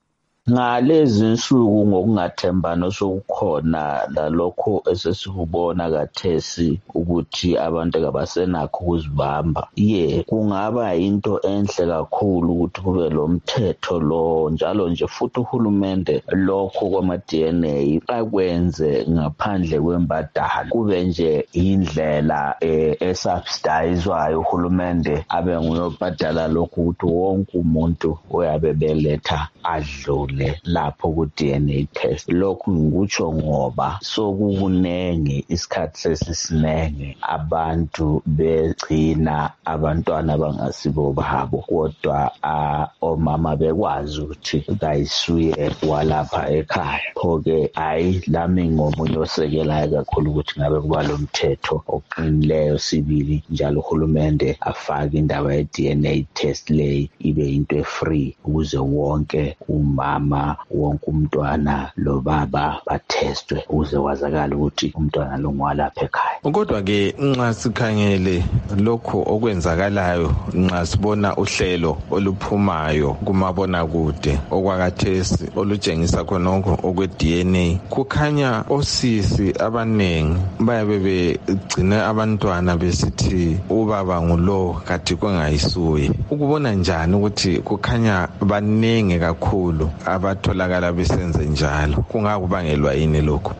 Ngalezi insuku ngokungathembana sokukhona lalokho esesikubona kathesi ukuthi abantu abasenakho ukuzibamba, kungaba into enhle kakhulu ukuthi kube lo mthetho lo njalo nje, futhi uhulumende lokho kwama-DNA akwenze ngaphandle kwembadalo, kube nje indlela esubsidizwayo uhulumende abe nguyobhadala lokhu ukuthi wonke umuntu oyabe beletha adlule lapho ku-DNA test. Lokhu ngikutsho ngoba sokukunenge isikhathi sesisinenge abantu begcina abantwana abangasibo babo, kodwa omama bekwazi ukuthi kayisuye walapha ekhaya. Pho-ke hayi lami ngomunye osekelayo kakhulu ukuthi ngabe kuba lo mthetho oqinileyo sibili njalo uhulumende afake indaba ye-DNA test leyi ibe into e-free ukuze wonke umama wonke umntwana lo baba bathestwe ukuze kwazakala ukuthi umntwana lo ngwalapha ekhaya. Kodwa ke nxa sikhangele lokho okwenzakalayo, nxa sibona uhlelo oluphumayo kumabona kude okwakathesi olutshengisa khonokho okwe-DNA, kukhanya osisi abanengi bayabe begcine abantwana besithi ubaba ngulo kathi kwengayisuye. Ukubona njani ukuthi kukhanya banenge kakhulu abatholakala besenze njalo, kungakubangelwa yini lokho?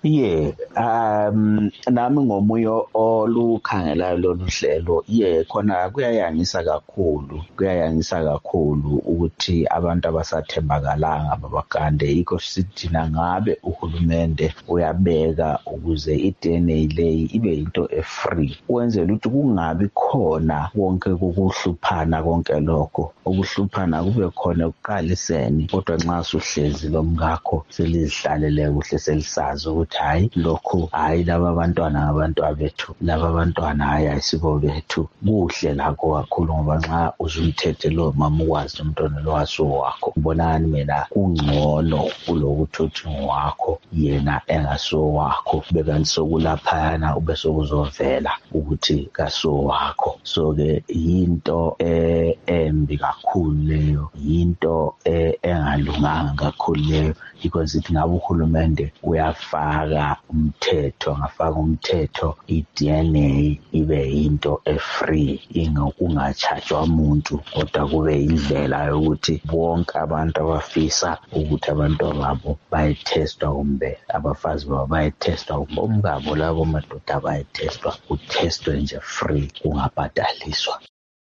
Nami ngomunye olukhangelayo lolu hlelo, khona kuyayangisa kakhulu ukuthi abantu abasathembakalanga babagande. Yikho sithi nangabe uhulumende uyabeka ukuze i-DNA leyi ibe into e-free, wenzela ukuthi kungabi khona konke kukuhluphana, konke lokho ukuhluphana kube khona ekuqaliseni, kodwa nxa suhlezi lo mngakho selizihlalele kuhle selisazi ukuthi hayi lokho hayi laba abantwana ngabantwana bethu, laba abantwana hayi ayisibo bethu. Kuhle lakho kakhulu ngoba nxa uzumthethe lo mama ukwazi umntwana lo wasowakho, ubonani mina kungcono kulokuthi uthi ngwakho yena engasowakho, bekanti sokulaphayana ube sokuzovela ukuthi kasowakho. So-ke yinto embi kakhulu leyo, yinto engalunganga kakhulu leyo, because ithi ngabe uhulumende uyafaka umthetho, angafaka umthetho i-DNA ibe into e-free, kungachajwa umuntu, kodwa kube indlela yokuthi bonke abantu abafisa ukuthi abantu babo bayetestwa, kumbe abafazi babo bayetestwa, kumbe omkabo labo madoda bayetestwa, utestwe nje free, kungabhadaliswa.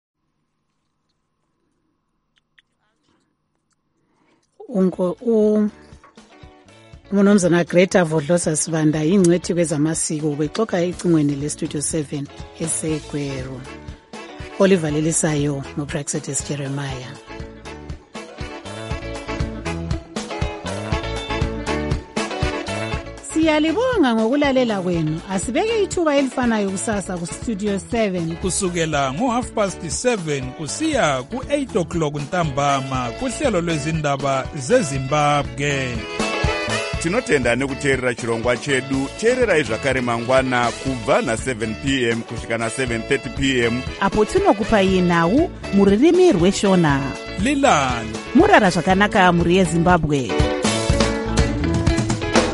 Umnumzana Greta Vodlosa Sibanda ingcwethi kwezamasiko ubexoxa icingweni le-Studio 7 eseGweru. Oliver Lelisayo noPraxedes Jeremiah. Siyalibonga ngokulalela kwenu. Asibeke ithuba elifanayo kusasa ku-Studio 7 kusukela ngo-7:30 kusiya ku-8 o'clock ntambama kuhlelo lwezindaba zeZimbabwe. Tinotenda nekuteerera chirongwa chedu. Teererai zvakare mangwana kubva na7 p.m. kusvika na7:30 p.m. apo tinokupai nhau muririmi rweshona. Lilani murara zvakanaka muri yeZimbabwe.